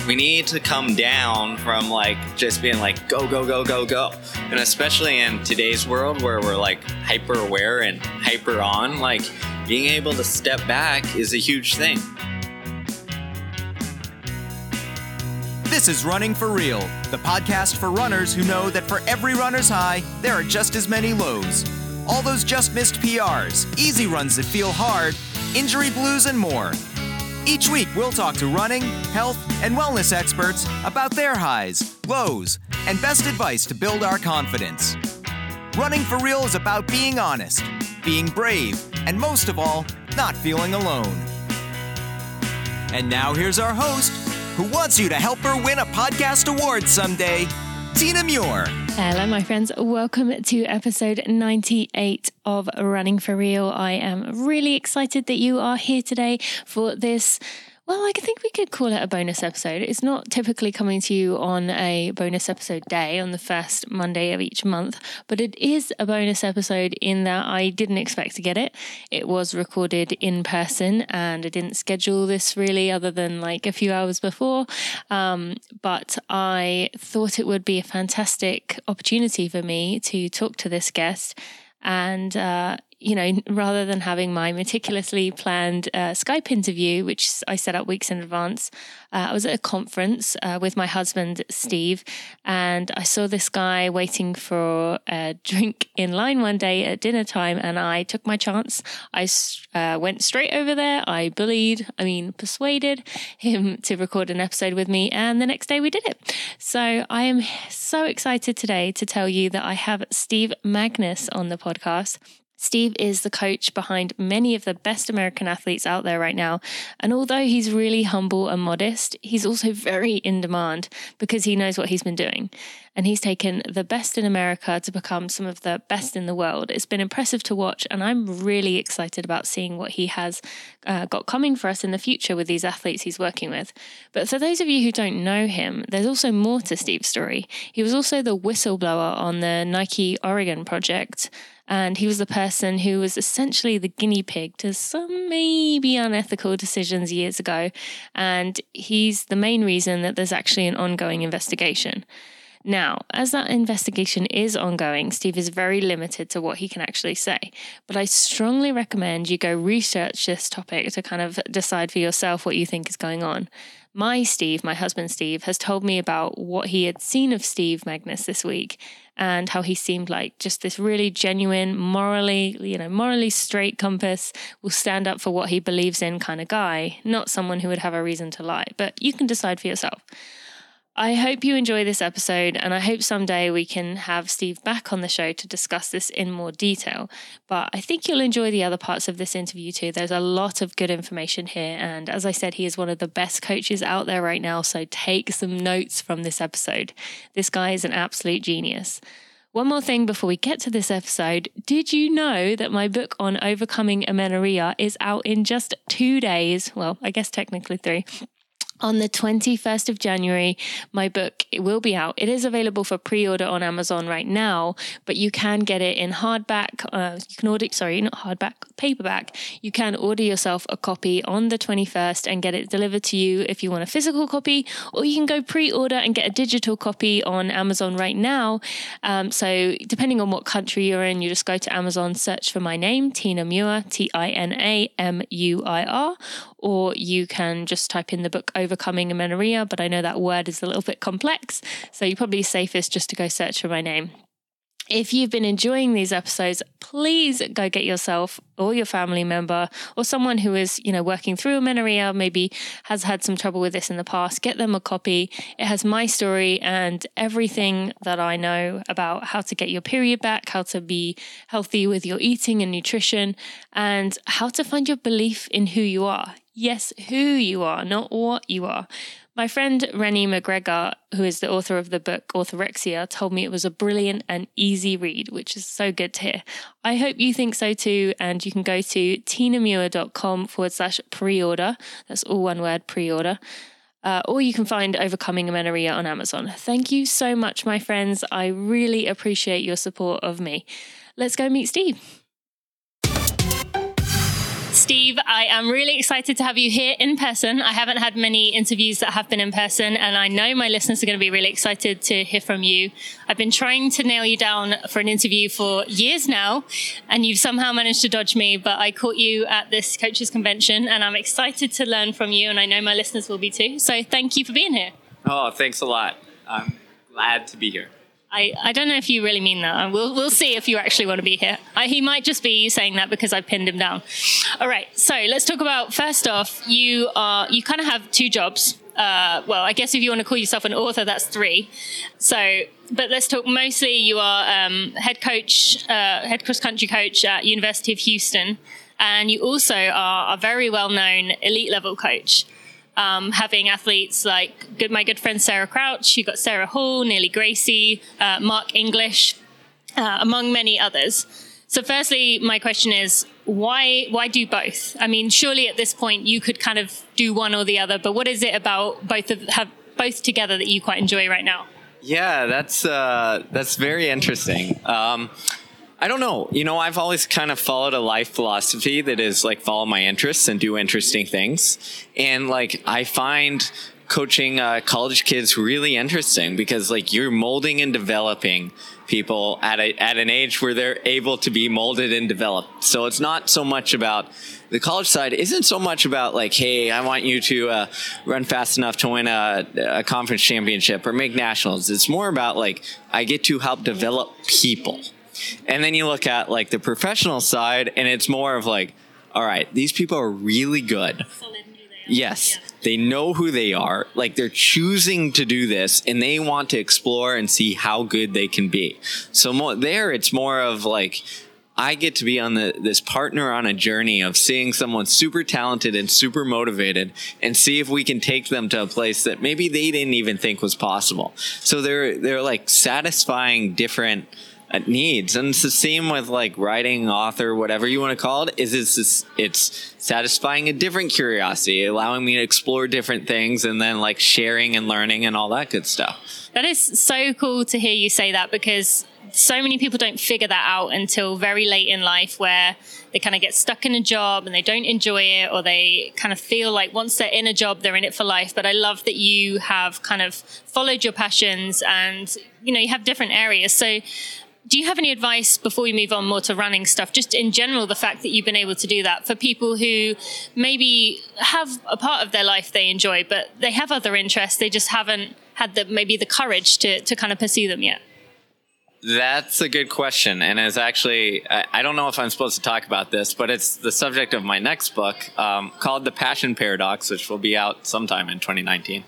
We need to come down from like just being like go, go, go, go, go. And especially in today's world where we're like hyper aware and hyper on, like being able to step back is a huge thing. This is Running for Real, the podcast for runners who know that for every runner's high, there are just as many lows. All those just missed PRs, easy runs that feel hard, injury blues, and more. Each week, we'll talk to running, health, and wellness experts about their highs, lows, and best advice to build our confidence. Running for Real is about being honest, being brave, and most of all, not feeling alone. And now here's our host, who wants you to help her win a podcast award someday, Tina Muir. Hello, my friends. Welcome to episode 98 of Running for Real. I am really excited that you are here today for this. Well, I think we could call it a bonus episode. It's not typically coming to you on a bonus episode day on the first Monday of each month, but it is a bonus episode in that I didn't expect to get it. It was recorded in person and I didn't schedule this really other than like a few hours before. But I thought it would be a fantastic opportunity for me to talk to this guest and, rather than having my meticulously planned Skype interview, which I set up weeks in advance, I was at a conference with my husband, Steve, and I saw this guy waiting for a drink in line one day at dinner time, and I took my chance. I went straight over there. I persuaded him to record an episode with me, and the next day we did it. So I am so excited today to tell you that I have Steve Magness on the podcast. Steve is the coach behind many of the best American athletes out there right now. And although he's really humble and modest, he's also very in demand because he knows what he's been doing. And he's taken the best in America to become some of the best in the world. It's been impressive to watch, and I'm really excited about seeing what he has got coming for us in the future with these athletes he's working with. But for those of you who don't know him, there's also more to Steve's story. He was also the whistleblower on the Nike Oregon project. And he was the person who was essentially the guinea pig to some maybe unethical decisions years ago. And he's the main reason that there's actually an ongoing investigation. Now, as that investigation is ongoing, Steve is very limited to what he can actually say. But I strongly recommend you go research this topic to kind of decide for yourself what you think is going on. My husband Steve, has told me about what he had seen of Steve Magness this week and how he seemed like just this really genuine, morally straight compass, will stand up for what he believes in kind of guy, not someone who would have a reason to lie. But you can decide for yourself. I hope you enjoy this episode, and I hope someday we can have Steve back on the show to discuss this in more detail. But I think you'll enjoy the other parts of this interview too. There's a lot of good information here, and as I said, he is one of the best coaches out there right now, so take some notes from this episode. This guy is an absolute genius. One more thing before we get to this episode. Did you know that my book on overcoming amenorrhea is out in just 2 days? Well, I guess technically 3. On the 21st of January, my book will be out. It is available for pre-order on Amazon right now, but you can get it in hardback. Paperback. You can order yourself a copy on the 21st and get it delivered to you if you want a physical copy, or you can go pre-order and get a digital copy on Amazon right now. So depending on what country you're in, you just go to Amazon, search for my name, Tina Muir, TINAMUIR, or you can just type in the book Overcoming Amenorrhea, but I know that word is a little bit complex, so you're probably safest just to go search for my name. If you've been enjoying these episodes, please go get yourself or your family member or someone who is, working through amenorrhea, maybe has had some trouble with this in the past, get them a copy. It has my story and everything that I know about how to get your period back, how to be healthy with your eating and nutrition, and how to find your belief in who you are. Yes, who you are, not what you are. My friend Rennie McGregor, who is the author of the book Orthorexia, told me it was a brilliant and easy read, which is so good to hear. I hope you think so too, and you can go to tinamuir.com/pre-order. That's all one word, pre-order. Or you can find Overcoming Amenorrhea on Amazon. Thank you so much, my friends. I really appreciate your support of me. Let's go meet Steve. Steve, I am really excited to have you here in person. I haven't had many interviews that have been in person, and I know my listeners are going to be really excited to hear from you. I've been trying to nail you down for an interview for years now, and you've somehow managed to dodge me, but I caught you at this coaches convention, and I'm excited to learn from you, and I know my listeners will be too. So thank you for being here. Oh, thanks a lot. I'm glad to be here. I don't know if you really mean that. We'll see if you actually want to be here. He might just be saying that because I pinned him down. All right, so let's talk about, first off, you kind of have two jobs. Well, I guess if you want to call yourself an author, that's three. So, but let's talk mostly, you are head cross-country coach at University of Houston, and you also are a very well-known elite level coach. Having athletes like my good friend Sarah Crouch, you've got Sarah Hall, Neely Gracie, Mark English, among many others. So firstly, my question is, why do both? I mean, surely at this point you could kind of do one or the other, but what is it about both together that you quite enjoy right now? Yeah, that's very interesting. I don't know. I've always kind of followed a life philosophy that is like follow my interests and do interesting things. And like I find coaching college kids really interesting because like you're molding and developing people at an age where they're able to be molded and developed. So it's not so much about the college side isn't so much about like, hey, I want you to run fast enough to win a conference championship or make nationals. It's more about like I get to help develop people. And then you look at like the professional side and it's more of like, all right, these people are really good. Yes, they know who they are. Like they're choosing to do this and they want to explore and see how good they can be. So it's more of like, I get to be on this partner on a journey of seeing someone super talented and super motivated and see if we can take them to a place that maybe they didn't even think was possible. So they're like satisfying different needs. And it's the same with like writing, author, whatever you want to call it, it's satisfying a different curiosity, allowing me to explore different things and then like sharing and learning and all that good stuff. That is so cool to hear you say that because so many people don't figure that out until very late in life where they kind of get stuck in a job and they don't enjoy it or they kind of feel like once they're in a job, they're in it for life. But I love that you have kind of followed your passions and, you have different areas. So do you have any advice before we move on more to running stuff, just in general, the fact that you've been able to do that for people who maybe have a part of their life they enjoy, but they have other interests, they just haven't had the courage to kind of pursue them yet? That's a good question. And it's actually, I don't know if I'm supposed to talk about this, but it's the subject of my next book called The Passion Paradox, which will be out sometime in 2019.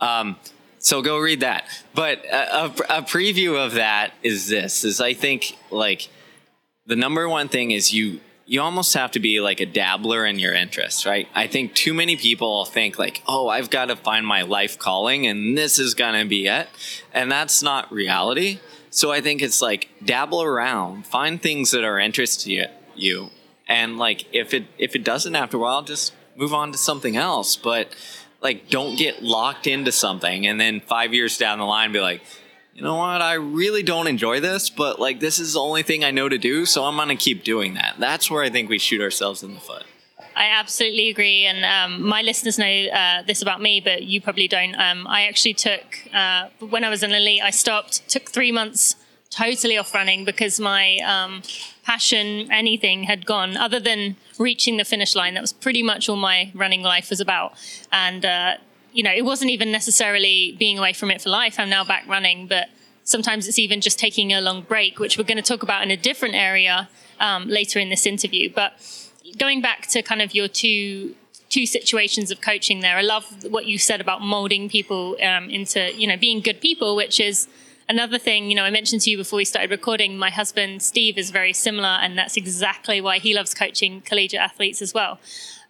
So go read that. But a preview of that is I think like the number one thing is you almost have to be like a dabbler in your interests, right? I think too many people think like, oh, I've got to find my life calling and this is going to be it. And that's not reality. So I think it's like dabble around, find things that are interest to you. And like if it doesn't after a while, just move on to something else. But like, don't get locked into something and then 5 years down the line be like, you know what, I really don't enjoy this, but like this is the only thing I know to do, so I'm going to keep doing that. That's where I think we shoot ourselves in the foot. I absolutely agree. And my listeners know this about me, but you probably don't. I actually took, when I was an elite, I took 3 months totally off running because my passion, anything had gone other than reaching the finish line. That was pretty much all my running life was about. And, it wasn't even necessarily being away from it for life. I'm now back running, but sometimes it's even just taking a long break, which we're going to talk about in a different area later in this interview. But going back to kind of your two situations of coaching there, I love what you said about molding people into, being good people, which is another thing, I mentioned to you before we started recording, my husband, Steve, is very similar, and that's exactly why he loves coaching collegiate athletes as well.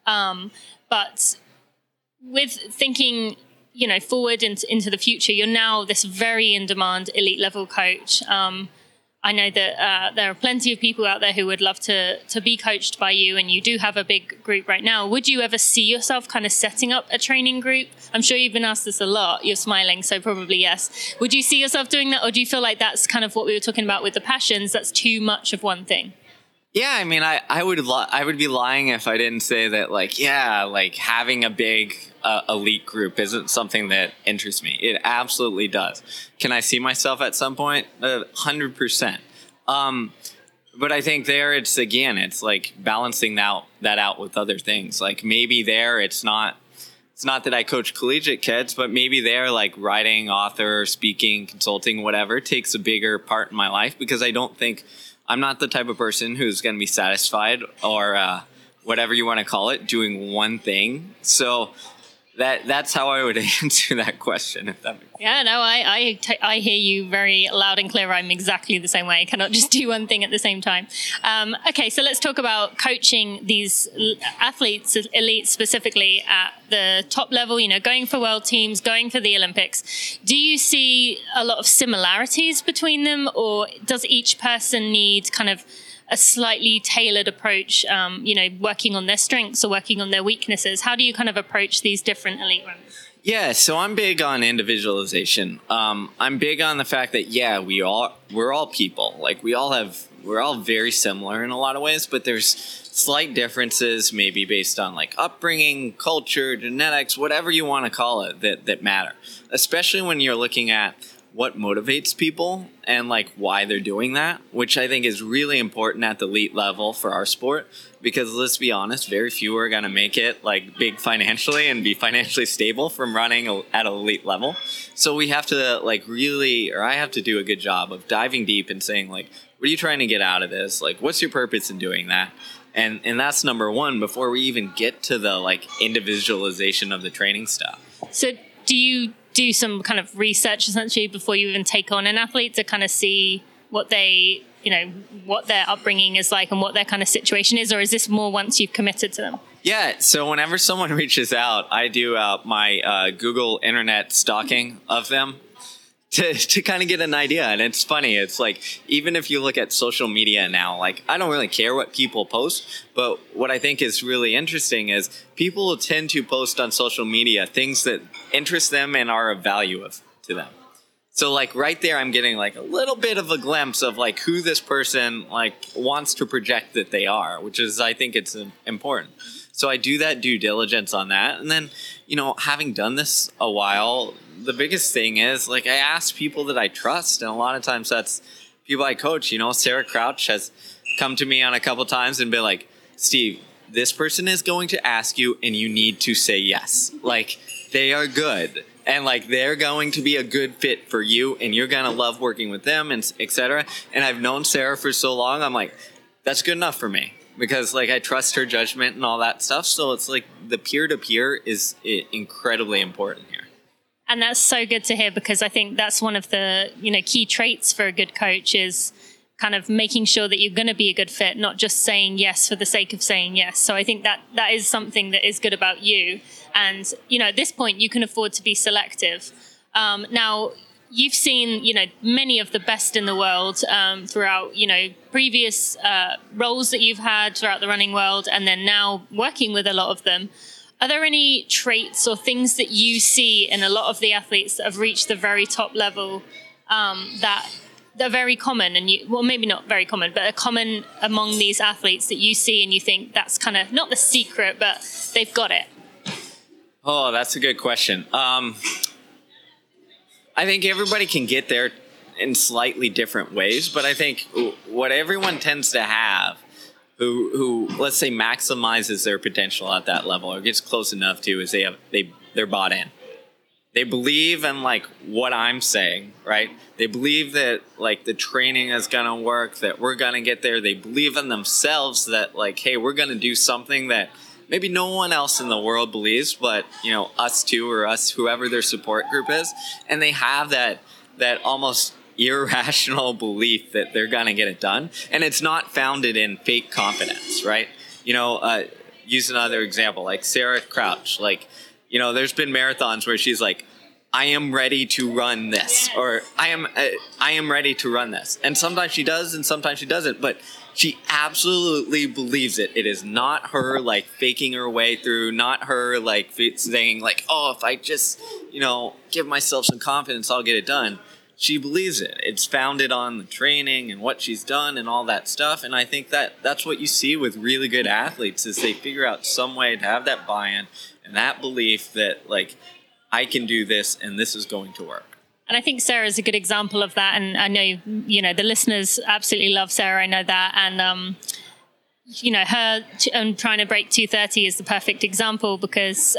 But with thinking, forward into the future, you're now this very in-demand elite level coach. I know that there are plenty of people out there who would love to be coached by you, and you do have a big group right now. Would you ever see yourself kind of setting up a training group? I'm sure you've been asked this a lot. You're smiling, so probably yes. Would you see yourself doing that, or do you feel like that's kind of what we were talking about with the passions, that's too much of one thing? Yeah, I mean, I would be lying if I didn't say that, like, yeah, like having a big elite group isn't something that interests me. It absolutely does. Can I see myself at some point? 100%. But I think there it's like balancing that out with other things. Like maybe there it's not that I coach collegiate kids, but maybe there like writing, author, speaking, consulting, whatever takes a bigger part in my life because I'm not the type of person who's going to be satisfied or whatever you want to call it, doing one thing. So that's how I would answer that question. If that makes sense. Yeah, no, I hear you very loud and clear. I'm exactly the same way. I cannot just do one thing at the same time. Okay, so let's talk about coaching these athletes, elites specifically at the top level, going for world teams, going for the Olympics. Do you see a lot of similarities between them, or does each person need kind of a slightly tailored approach, working on their strengths or working on their weaknesses? How do you kind of approach these different elite runners? Yeah, so I'm big on individualization. I'm big on the fact that, we're all people. Like we're all very similar in a lot of ways, but there's slight differences maybe based on like upbringing, culture, genetics, whatever you want to call it that matter. Especially when you're looking at what motivates people and like why they're doing that, which I think is really important at the elite level for our sport, because let's be honest, very few are going to make it like big financially and be financially stable from running at an elite level. So we have to I have to do a good job of diving deep and saying like, what are you trying to get out of this? Like, what's your purpose in doing that? And that's number one before we even get to the like individualization of the training stuff. So do you do some kind of research essentially before you even take on an athlete to kind of see what what their upbringing is like and what their kind of situation is, or is this more once you've committed to them? Yeah, so whenever someone reaches out, I do my Google internet stalking of them to kind of get an idea. And it's funny, it's like, even if you look at social media now, like I don't really care what people post, but what I think is really interesting is people tend to post on social media things that interest them and are of value to them. So like right there, I'm getting like a little bit of a glimpse of like who this person like wants to project that they are, which is, I think it's important. So I do that due diligence on that. And then, having done this a while, the biggest thing is like I ask people that I trust. And a lot of times that's people I coach. Sarah Crouch has come to me on a couple times and been like, Steve, this person is going to ask you and you need to say yes. Like they are good. And like they're going to be a good fit for you and you're going to love working with them and et cetera. And I've known Sarah for so long. I'm like, that's good enough for me. Because like I trust her judgment and all that stuff. So it's like the peer-to-peer is incredibly important here. And that's so good to hear, because I think that's one of the key traits for a good coach is kind of making sure that you're going to be a good fit, not just saying yes for the sake of saying yes. So I think that is something that is good about you. And, at this point, you can afford to be selective. Now, you've seen, many of the best in the world throughout, previous roles that you've had throughout the running world, and then now working with a lot of them. Are there any traits or things that you see in a lot of the athletes that have reached the very top level that they're very common, and maybe not very common, but are common among these athletes that you see and you think that's kind of not the secret, but they've got it? Oh, that's a good question. I think everybody can get there in slightly different ways, but I think what everyone tends to have who let's say maximizes their potential at that level or gets close enough to is they're bought in. They believe in like what I'm saying, right? They believe that like the training is going to work, that we're going to get there. They believe in themselves that like, hey, we're going to do something that maybe no one else in the world believes, but us two or us, whoever their support group is. And they have that almost irrational belief that they're going to get it done. And it's not founded in fake confidence, right? Use another example, like Sarah Crouch, like, there's been marathons where she's like, I am ready to run this, or I am ready to run this. And sometimes she does and sometimes she doesn't, but she absolutely believes it. It is not her like faking her way through, not her like saying like, oh, if I just, give myself some confidence, I'll get it done. she believes it. It's founded on the training and what she's done and all that stuff. And I think that's what you see with really good athletes is they figure out some way to have that buy-in and that belief that, like, I can do this and this is going to work. And I think Sarah's a good example of that. And I know, the listeners absolutely love Sarah. I know that. And, her trying to break 230 is the perfect example because,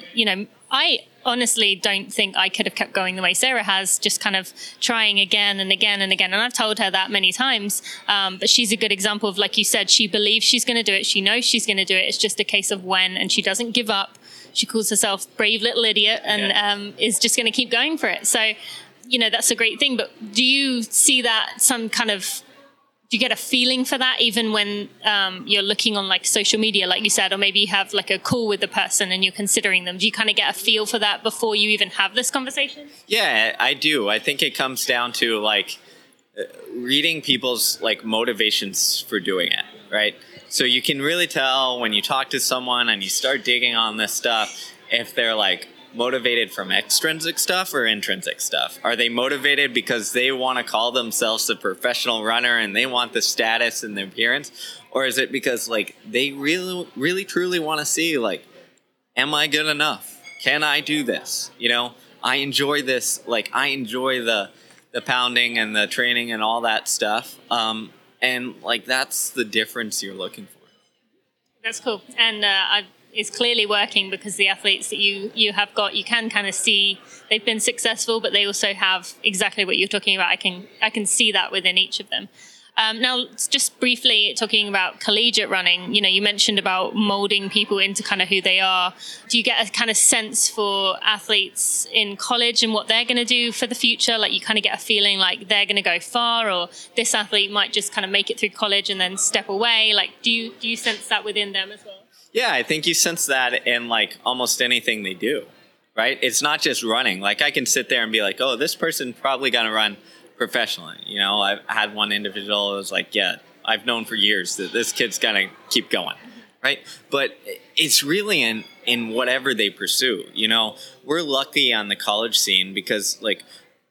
I honestly don't think I could have kept going the way Sarah has, just kind of trying again and again and again. And I've told her that many times. But she's a good example of, like you said, she believes she's going to do it. She knows she's going to do it. It's just a case of when, and she doesn't give up. She calls herself brave little idiot and is just going to keep going for it. So, that's a great thing. But do you see that do you get a feeling for that even when you're looking on like social media, like you said, or maybe you have like a call with the person and you're considering them? Do you kind of get a feel for that before you even have this conversation? Yeah, I do. I think it comes down to like reading people's like motivations for doing it, right? So you can really tell when you talk to someone and you start digging on this stuff, if they're like motivated from extrinsic stuff or intrinsic stuff. Are they motivated because they want to call themselves a professional runner and they want the status and the appearance? Or is it because like they really, really, truly want to see like, am I good enough? Can I do this? I enjoy this. Like I enjoy the pounding and the training and all that stuff. And like, that's the difference you're looking for. That's cool. And it's clearly working because the athletes that you have got, you can kind of see they've been successful, but they also have exactly what you're talking about. I can see that within each of them. Now, just briefly talking about collegiate running, you mentioned about molding people into kind of who they are. Do you get a kind of sense for athletes in college and what they're going to do for the future? Like you kind of get a feeling like they're going to go far, or this athlete might just kind of make it through college and then step away. Like, do you sense that within them as well? Yeah, I think you sense that in like almost anything they do, right? It's not just running. Like I can sit there and be like, oh, this person probably going to run professionally. I've had one individual who was like, yeah, I've known for years that this kid's going to keep going, right? But it's really in whatever they pursue. We're lucky on the college scene because like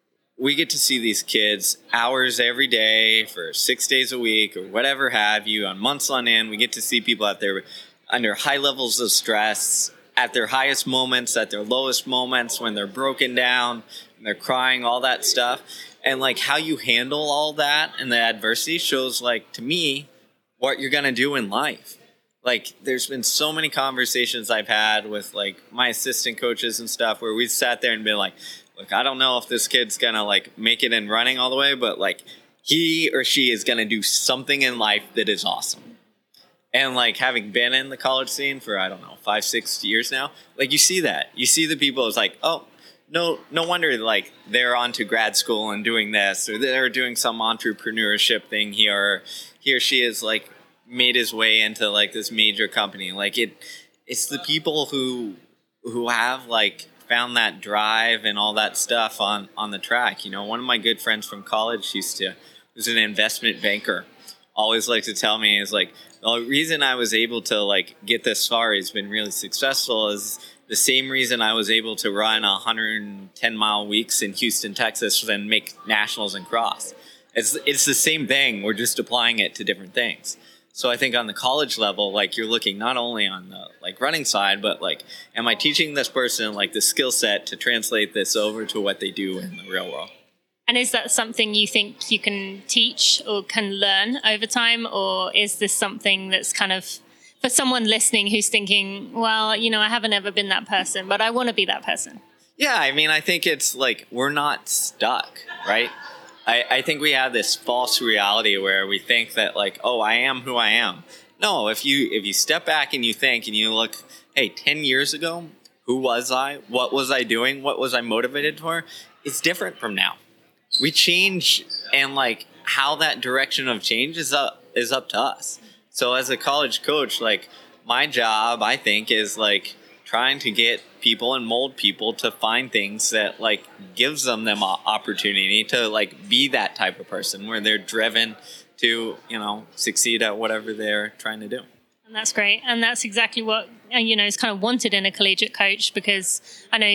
we get to see these kids hours every day for 6 days a week or whatever have you on months on end. We get to see people out there under high levels of stress, at their highest moments, at their lowest moments, when they're broken down, and they're crying, all that stuff. And like how you handle all that and the adversity shows like to me what you're going to do in life. Like there's been so many conversations I've had with like my assistant coaches and stuff where we've sat there and been like, look, I don't know if this kid's going to like make it in running all the way, but like he or she is going to do something in life that is awesome. And like having been in the college scene for, 5-6 years now, like you see that. You see the people, it's like, oh, no wonder like they're on to grad school and doing this, or they're doing some entrepreneurship thing here. He or she is like made his way into like this major company. Like it's the people who have like found that drive and all that stuff on the track. One of my good friends from college was an investment banker. Always likes to tell me is like, the reason I was able to like get this far, he's been really successful, is the same reason I was able to run 110-mile weeks in Houston, Texas, and make nationals and cross. It's the same thing. We're just applying it to different things. So I think on the college level, like you're looking not only on the like running side, but like, am I teaching this person like the skill set to translate this over to what they do in the real world? And is that something you think you can teach or can learn over time? Or is this something that's kind of for someone listening who's thinking, well, I haven't ever been that person, but I want to be that person? Yeah, I think it's like we're not stuck, right? I think we have this false reality where we think that like, oh, I am who I am. No, if you step back and you think and you look, hey, 10 years ago, who was I? What was I doing? What was I motivated for? It's different from now. We change, and like how that direction of change is up to us. So as a college coach, like my job, I think, is like trying to get people and mold people to find things that like gives them opportunity to like be that type of person where they're driven to, succeed at whatever they're trying to do. And that's great. And that's exactly what is kind of wanted in a collegiate coach, because I know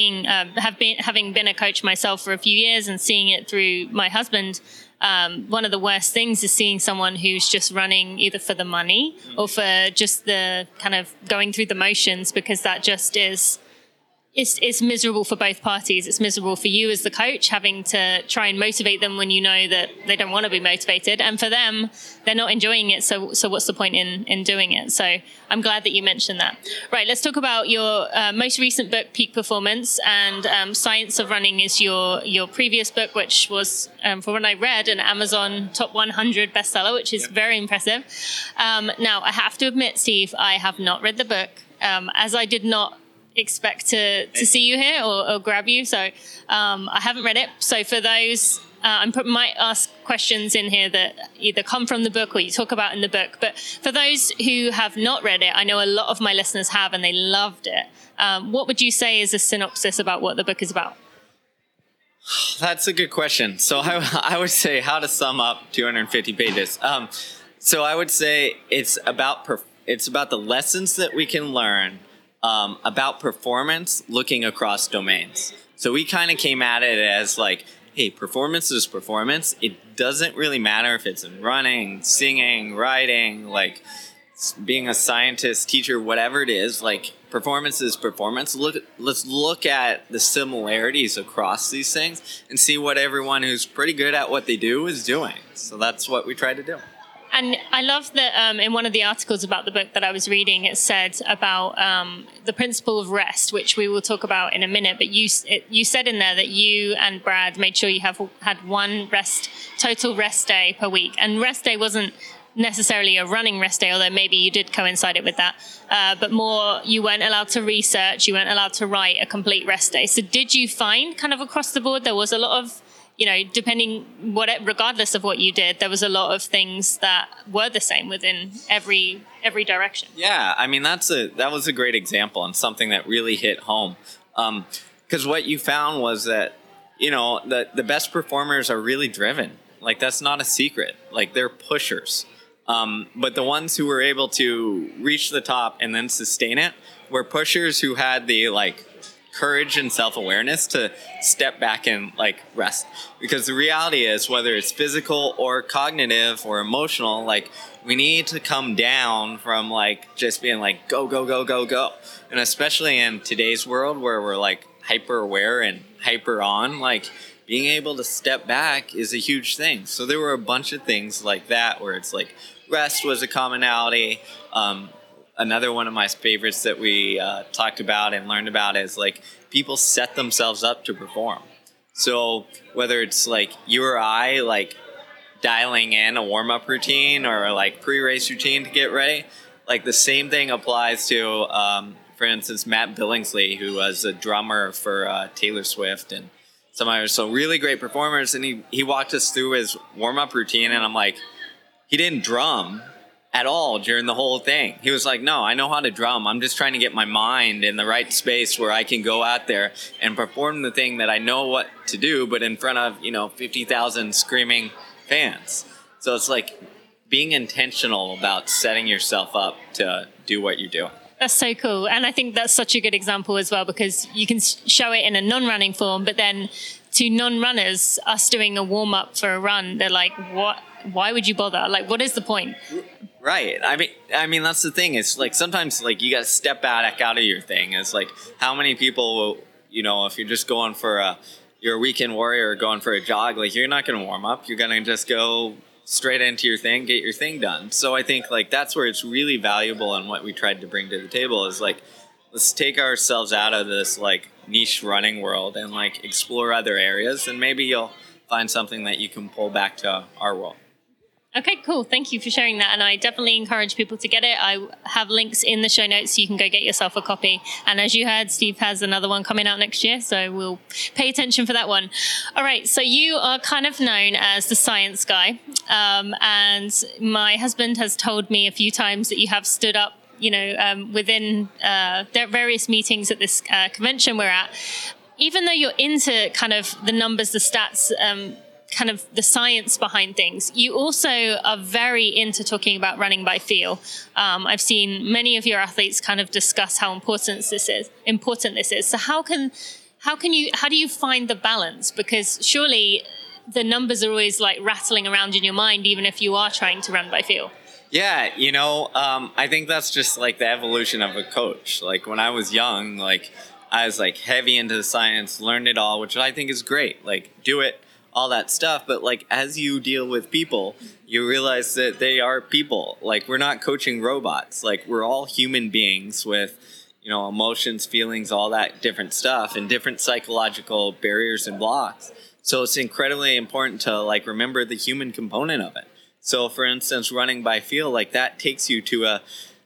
having been a coach myself for a few years and seeing it through my husband, one of the worst things is seeing someone who's just running either for the money or for just the kind of going through the motions, because that just is... It's miserable for both parties. It's miserable for you as the coach, having to try and motivate them when you know that they don't want to be motivated. And for them, they're not enjoying it. So what's the point in doing it? So I'm glad that you mentioned that. Right, let's talk about your most recent book, Peak Performance, and Science of Running is your previous book, which was, for what I read, an Amazon top 100 bestseller, which is very impressive. Now, I have to admit, Steve, I have not read the book, as I did not expect to see you here or grab you. So I haven't read it. So for those, I might ask questions in here that either come from the book or you talk about in the book. But for those who have not read it, I know a lot of my listeners have and they loved it. What would you say is a synopsis about what the book is about? That's a good question. So I would say how to sum up 250 pages. So I would say it's about the lessons that we can learn about performance looking across domains. So we kind of came at it as like, hey, performance is performance. It doesn't really matter if it's in running, singing, writing, like being a scientist, teacher, whatever it is, like performance is performance. Let's look at the similarities across these things and see what everyone who's pretty good at what they do is doing. So that's what we try to do. And I love that in one of the articles about the book that I was reading, it said about the principle of rest, which we will talk about in a minute. But you said in there that you and Brad made sure you had one total rest day per week. And rest day wasn't necessarily a running rest day, although maybe you did coincide it with that. But more, you weren't allowed to research, you weren't allowed to write a complete rest day. So did you find kind of across the board there was a lot of, regardless of what you did, there was a lot of things that were the same within every direction? Yeah, I mean that was a great example and something that really hit home. Because what you found was that the best performers are really driven. Like that's not a secret. Like they're pushers. But the ones who were able to reach the top and then sustain it were pushers who had the courage and self-awareness to step back and rest. Because the reality is, whether it's physical or cognitive or emotional, we need to come down from just being go, go, go, go, go. And especially in today's world where we're hyper aware and hyper on, being able to step back is a huge thing. So there were a bunch of things like that where it's rest was a commonality. Another one of my favorites that we talked about and learned about is people set themselves up to perform. So whether it's you or I dialing in a warm-up routine or pre-race routine to get ready, the same thing applies to, for instance, Matt Billingsley, who was a drummer for Taylor Swift and some others. So really great performers. And he walked us through his warm-up routine, and I'm he didn't drum at all during the whole thing. He was no, I know how to drum. I'm just trying to get my mind in the right space where I can go out there and perform the thing that I know what to do, but in front of, 50,000 screaming fans. So it's being intentional about setting yourself up to do what you're doing. That's so cool. And I think that's such a good example as well, because you can show it in a non-running form, but then to non-runners, us doing a warm-up for a run, they're what? Why would you bother? What is the point? Right. I mean, that's the thing. It's sometimes you got to step back out of your thing. It's how many people will, if you're just going for you're a weekend warrior or going for a jog, you're not going to warm up. You're going to just go straight into your thing, get your thing done. So I think that's where it's really valuable, and what we tried to bring to the table is let's take ourselves out of this niche running world and explore other areas, and maybe you'll find something that you can pull back to our world. Okay, cool. Thank you for sharing that. And I definitely encourage people to get it. I have links in the show notes so you can go get yourself a copy. And as you heard, Steve has another one coming out next year, so we'll pay attention for that one. All right, so you are kind of known as the science guy. And my husband has told me a few times that you have stood up, within their various meetings at this convention we're at. Even though you're into kind of the numbers, the stats, kind of the science behind things, you also are very into talking about running by feel. I've seen many of your athletes kind of discuss how important this is. So how do you find the balance? Because surely the numbers are always like rattling around in your mind, even if you are trying to run by feel. Yeah, I think that's just like the evolution of a coach. Like when I was young, like I was like heavy into the science, learned it all, which I think is great. Like do it, all that stuff. But like as you deal with people, you realize that they are people. Like we're not coaching robots. Like we're all human beings with, emotions, feelings, all that different stuff and different psychological barriers and blocks. So it's incredibly important to like remember the human component of it. So for instance, running by feel, like that takes you to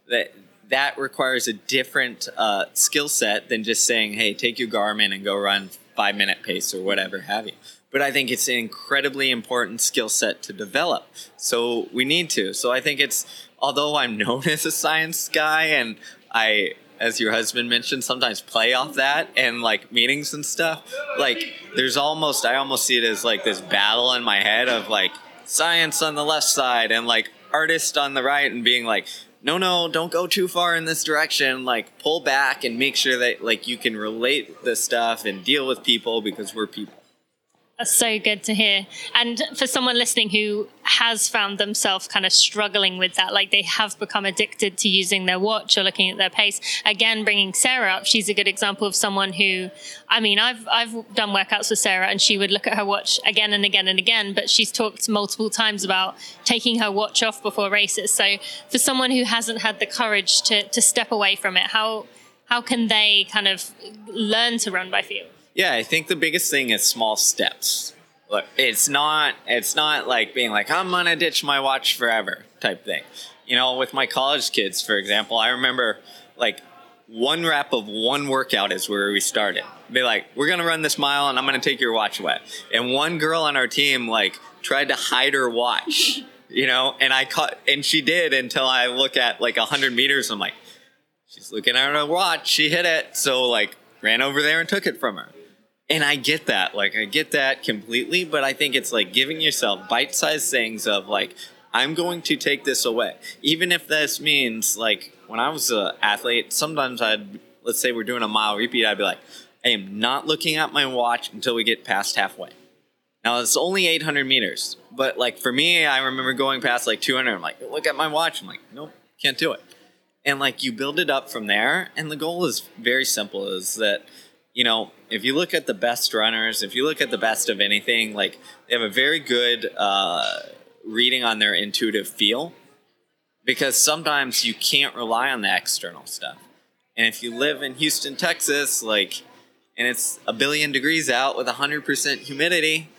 that requires a different skill set than just saying, hey, take your Garmin and go run 5-minute pace or whatever have you. But I think it's an incredibly important skill set to develop. So we need to. So I think although I'm known as a science guy and I, as your husband mentioned, sometimes play off that and like meetings and stuff, like I almost see it as like this battle in my head of like science on the left side and like artist on the right and being like, no, don't go too far in this direction. Like pull back and make sure that like you can relate the stuff and deal with people because we're people. That's so good to hear. And for someone listening who has found themselves kind of struggling with that, like they have become addicted to using their watch or looking at their pace, again, bringing Sarah up, she's a good example of someone who, I mean, I've done workouts with Sarah and she would look at her watch again and again and again, but she's talked multiple times about taking her watch off before races. So for someone who hasn't had the courage to step away from it, how can they kind of learn to run by feel? Yeah, I think the biggest thing is small steps. Look, it's not like being like, I'm going to ditch my watch forever type thing. With my college kids, for example, I remember like one rep of one workout is where we started. Be like, we're going to run this mile and I'm going to take your watch away. And one girl on our team like tried to hide her watch, and she did until I look at like 100 meters. I'm like, she's looking at her watch. She hit it. So like ran over there and took it from her. And I get that. Like, I get that completely. But I think it's like giving yourself bite-sized things of like, I'm going to take this away. Even if this means like when I was an athlete, sometimes let's say we're doing a mile repeat, I'd be like, I am not looking at my watch until we get past halfway. Now, it's only 800 meters. But like for me, I remember going past like 200. I'm like, look at my watch. I'm like, nope, can't do it. And like you build it up from there. And the goal is very simple, is that, if you look at the best runners, if you look at the best of anything, like they have a very good reading on their intuitive feel, because sometimes you can't rely on the external stuff. And if you live in Houston, Texas, like, and it's 1 billion degrees out with 100% humidity,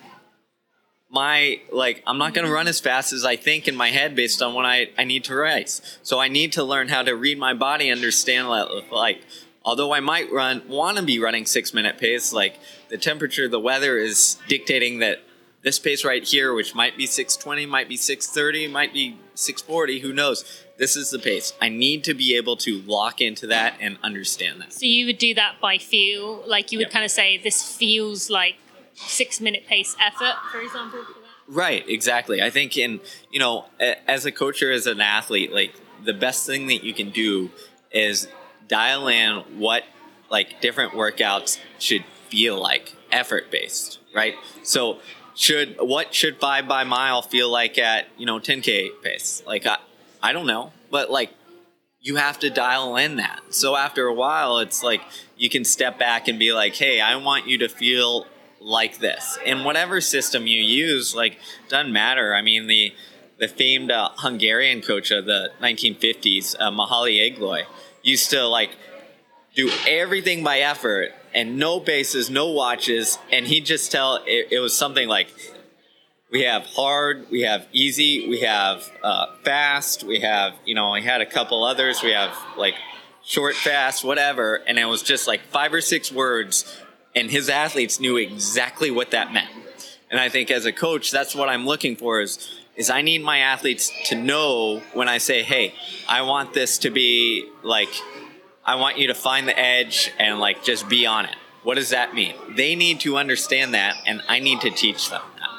I'm not going to run as fast as I think in my head based on when I need to race. So I need to learn how to read my body, understand like, although I might want to be running 6-minute pace, like the temperature, the weather is dictating that this pace right here, which might be 6:20, might be 6:30, might be 6:40, who knows? This is the pace. I need to be able to lock into that and understand that. So you would do that by feel? Like you would kind of say, this feels like 6-minute pace effort, for example? For that? Right, exactly. I think as a coach or as an athlete, like the best thing that you can do is dial in what like different workouts should feel like, effort based, right? So what should 5 by mile feel like at 10K pace? Like I don't know, but like you have to dial in that. So after a while, it's like you can step back and be like, hey, I want you to feel like this. And whatever system you use, like doesn't matter. I mean, the famed Hungarian coach of the 1950s, Mihaly Egloy, used to like do everything by effort and no bases, no watches, and he'd just tell it was something like, we have hard, we have easy, we have fast, we have, he had a couple others, we have like short, fast, whatever, and it was just like 5 or 6 words, and his athletes knew exactly what that meant. And I think as a coach, that's what I'm looking for is I need my athletes to know when I say, hey, I want this to be like, I want you to find the edge and like just be on it. What does that mean? They need to understand that, and I need to teach them that.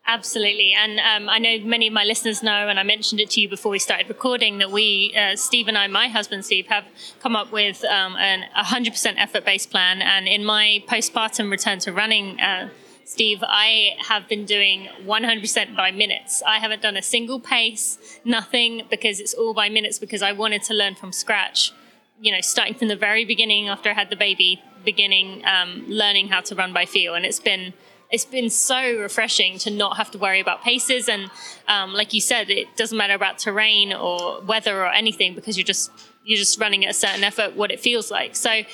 Absolutely. And I know many of my listeners know, and I mentioned it to you before we started recording, that we, Steve and I, my husband Steve, have come up with an 100% effort-based plan. And in my postpartum return to running, Steve, I have been doing 100% by minutes. I haven't done a single pace, nothing, because it's all by minutes, because I wanted to learn from scratch, starting from the very beginning after I had the baby, learning how to run by feel. And it's been so refreshing to not have to worry about paces. And like you said, it doesn't matter about terrain or weather or anything, because you're just running at a certain effort, what it feels like. So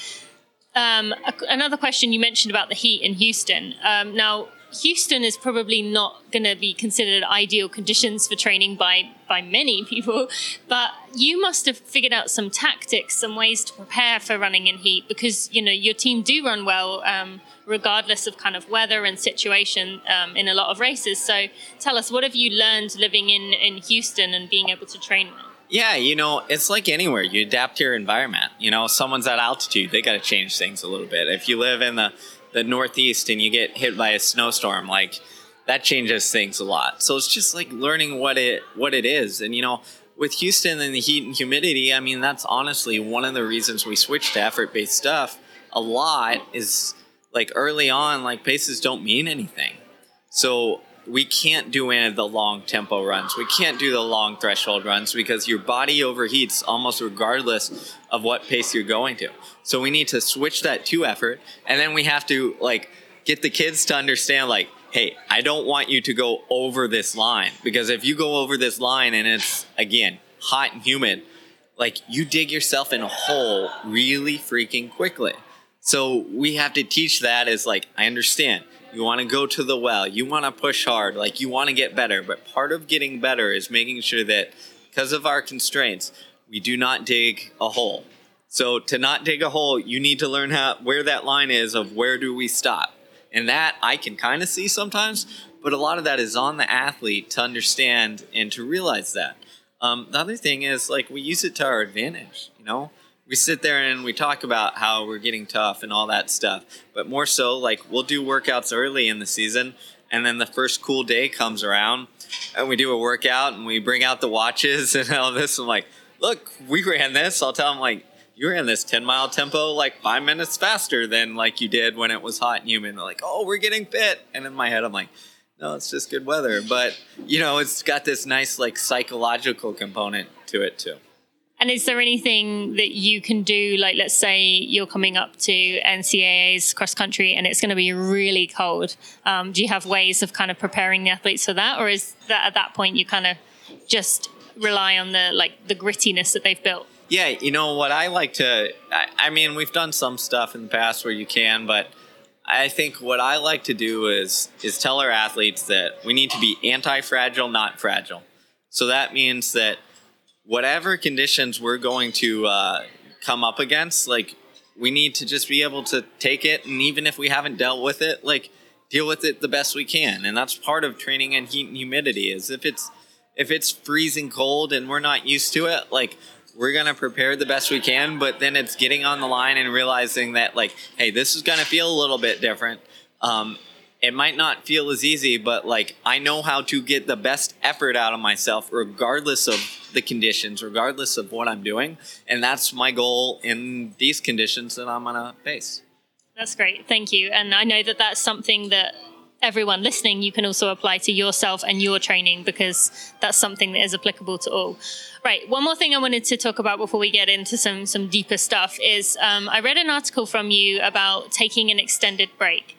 another question, you mentioned about the heat in Houston. Now, Houston is probably not going to be considered ideal conditions for training by many people, but you must have figured out some tactics, some ways to prepare for running in heat, because your team do run well regardless of kind of weather and situation in a lot of races. So tell us, what have you learned living in Houston and being able to train there? Yeah, it's like anywhere. You adapt to your environment. Someone's at altitude, they got to change things a little bit. If you live in the Northeast and you get hit by a snowstorm, like that changes things a lot. So it's just like learning what it is. And with Houston and the heat and humidity, I mean, that's honestly one of the reasons we switched to effort-based stuff a lot. Is like early on, like paces don't mean anything. So we can't do any of the long tempo runs. We can't do the long threshold runs, because your body overheats almost regardless of what pace you're going to. So we need to switch that to effort. And then we have to get the kids to understand, hey, I don't want you to go over this line, because if you go over this line and it's, again, hot and humid, you dig yourself in a hole really freaking quickly. So we have to teach that as I understand. You want to go to the well. You want to push hard. You want to get better. But part of getting better is making sure that because of our constraints, we do not dig a hole. So to not dig a hole, you need to learn where that line is of where do we stop. And that I can kind of see sometimes, but a lot of that is on the athlete to understand and to realize that. The other thing is we use it to our advantage, We sit there and we talk about how we're getting tough and all that stuff. But more so, we'll do workouts early in the season, and then the first cool day comes around, and we do a workout, and we bring out the watches and all this. I'm like, look, we ran this. I'll tell them, you ran this 10-mile tempo 5 minutes faster than you did when it was hot and humid. They're like, oh, we're getting fit. And in my head, I'm like, no, it's just good weather. But, it's got this nice psychological component to it too. And is there anything that you can do, let's say you're coming up to NCAA's cross country and it's going to be really cold. Do you have ways of kind of preparing the athletes for that? Or is that at that point you kind of just rely on the grittiness that they've built? Yeah, what I like to, I mean, we've done some stuff in the past where you can, but I think what I like to do is tell our athletes that we need to be anti-fragile, not fragile. So that means that whatever conditions we're going to come up against, we need to just be able to take it, and even if we haven't dealt with it, deal with it the best we can. And that's part of training in heat and humidity. Is if it's freezing cold and we're not used to it, we're gonna prepare the best we can. But then it's getting on the line and realizing that hey, this is gonna feel a little bit different. It might not feel as easy, but I know how to get the best effort out of myself regardless of the conditions, regardless of what I'm doing. And that's my goal in these conditions that I'm going to face. That's great. Thank you. And I know that that's something that everyone listening, you can also apply to yourself and your training, because that's something that is applicable to all. Right. One more thing I wanted to talk about before we get into some deeper stuff is I read an article from you about taking an extended break.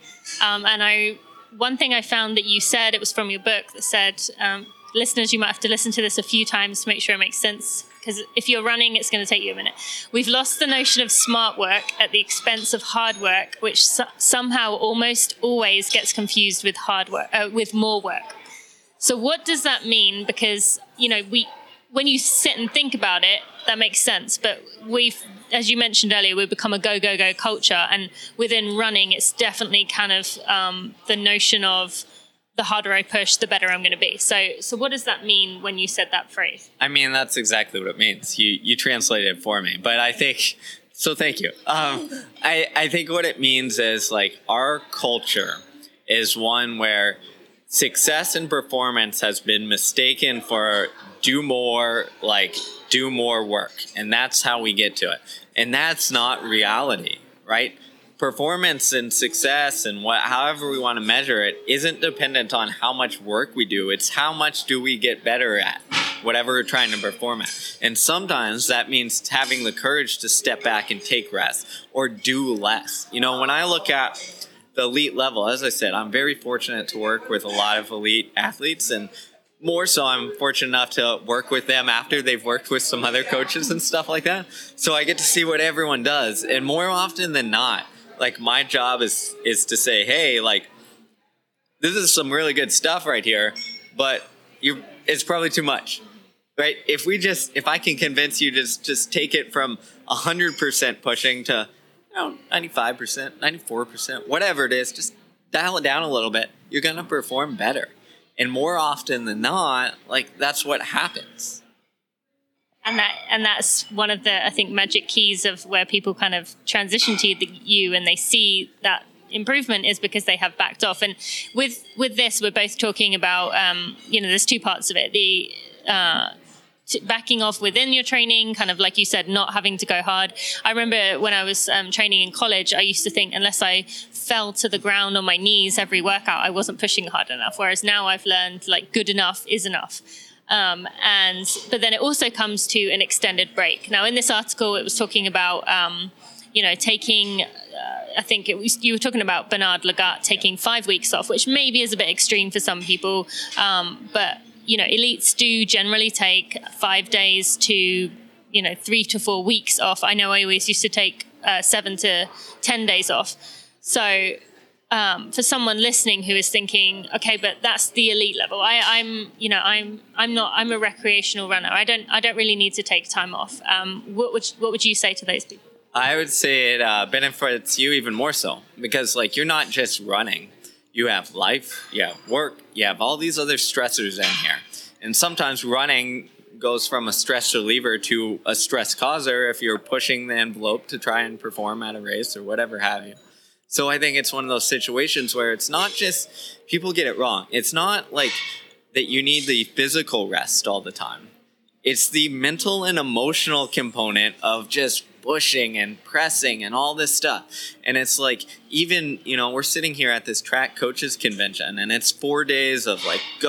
One thing I found that you said, it was from your book, that said, listeners, you might have to listen to this a few times to make sure it makes sense, because if you're running, it's going to take you a minute. We've lost the notion of smart work at the expense of hard work, which somehow almost always gets confused with hard work, with more work. So what does that mean? Because, when you sit and think about it, that makes sense. But as you mentioned earlier, we've become a go, go, go culture. And within running, it's definitely kind of the notion of the harder I push, the better I'm going to be. So what does that mean when you said that phrase? I mean, that's exactly what it means. You translated it for me. But I think, so thank you. I think what it means is our culture is one where success and performance has been mistaken for do more work. And that's how we get to it. And that's not reality, right? Performance and success and however we want to measure it isn't dependent on how much work we do. It's how much do we get better at whatever we're trying to perform at. And sometimes that means having the courage to step back and take rest or do less. When I look at the elite level, as I said, I'm very fortunate to work with a lot of elite athletes, and more so I'm fortunate enough to work with them after they've worked with some other coaches and stuff like that. So I get to see what everyone does. And more often than not, my job is to say, hey, this is some really good stuff right here, but it's probably too much, right? If I can convince you to just take it from 100% pushing to 95%, 94%, whatever it is, just dial it down a little bit. You're going to perform better. And more often than not, that's what happens. And that's one of the, I think, magic keys of where people kind of transition to you and they see that improvement is because they have backed off. And with this, we're both talking about, there's two parts of it. The backing off within your training, kind of like you said, not having to go hard. I remember when I was training in college, I used to think unless I fell to the ground on my knees every workout, I wasn't pushing hard enough. Whereas now I've learned good enough is enough. But then it also comes to an extended break. Now, in this article, it was talking about, taking, I think you were talking about Bernard Lagat taking 5 weeks off, which maybe is a bit extreme for some people. But, elites do generally take 5 days to, 3 to 4 weeks off. I know I always used to take 7 to 10 days off. So for someone listening who is thinking, okay, but that's the elite level. I'm a recreational runner. I don't really need to take time off. What would you say to those people? I would say it benefits you even more so because you're not just running. You have life, you have work, you have all these other stressors in here. And sometimes running goes from a stress reliever to a stress causer if you're pushing the envelope to try and perform at a race or whatever have you. So I think it's one of those situations where it's not just, people get it wrong. It's not that you need the physical rest all the time. It's the mental and emotional component of just pushing and pressing and all this stuff. And it's even, we're sitting here at this track coaches convention and it's 4 days of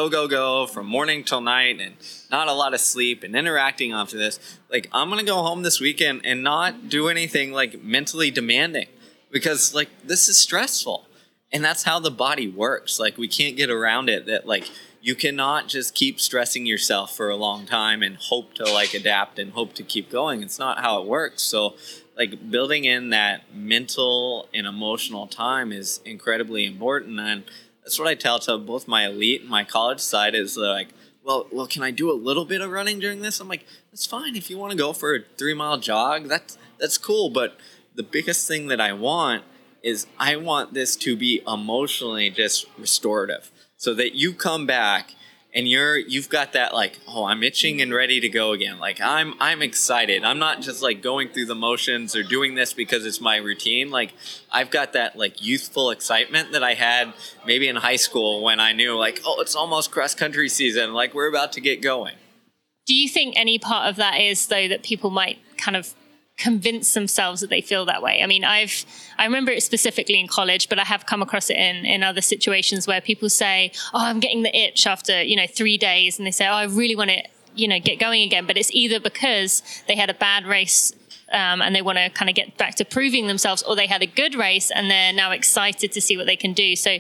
go from morning till night and not a lot of sleep and interacting after this. I'm going to go home this weekend and not do anything mentally demanding. Because, this is stressful. And that's how the body works. We can't get around it that, you cannot just keep stressing yourself for a long time and hope to, adapt and hope to keep going. It's not how it works. So, building in that mental and emotional time is incredibly important. And that's what I tell to both my elite and my college side is, well, can I do a little bit of running during this? I'm that's fine. If you want to go for a 3-mile jog, that's cool. But the biggest thing that I want is I want this to be emotionally just restorative so that you come back and you've got that I'm itching and ready to go again. I'm excited. I'm not just going through the motions or doing this because it's my routine. I've got that youthful excitement that I had maybe in high school when I knew it's almost cross country season. We're about to get going. Do you think any part of that is though that people might kind of convince themselves that they feel that way? I mean, I remember it specifically in college, but I have come across it in other situations where people say, oh, I'm getting the itch after, 3 days. And they say, oh, I really want to, get going again. But it's either because they had a bad race and they want to kind of get back to proving themselves, or they had a good race and they're now excited to see what they can do. So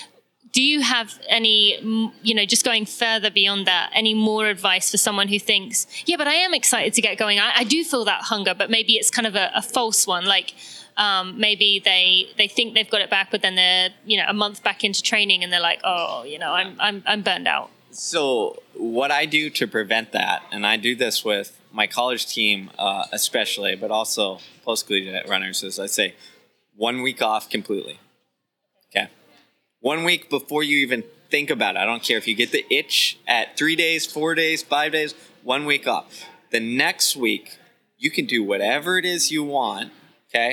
do you have any, just going further beyond that, any more advice for someone who thinks, yeah, but I am excited to get going. I do feel that hunger, but maybe it's kind of a false one. Maybe they think they've got it back, but then they're, a month back into training and they're like, oh, I'm burned out. So what I do to prevent that, and I do this with my college team especially, but also post-collegiate runners, is I say 1 week off completely. Okay. 1 week before you even think about it. I don't care if you get the itch at 3 days, 4 days, 5 days, 1 week off. The next week, you can do whatever it is you want, okay?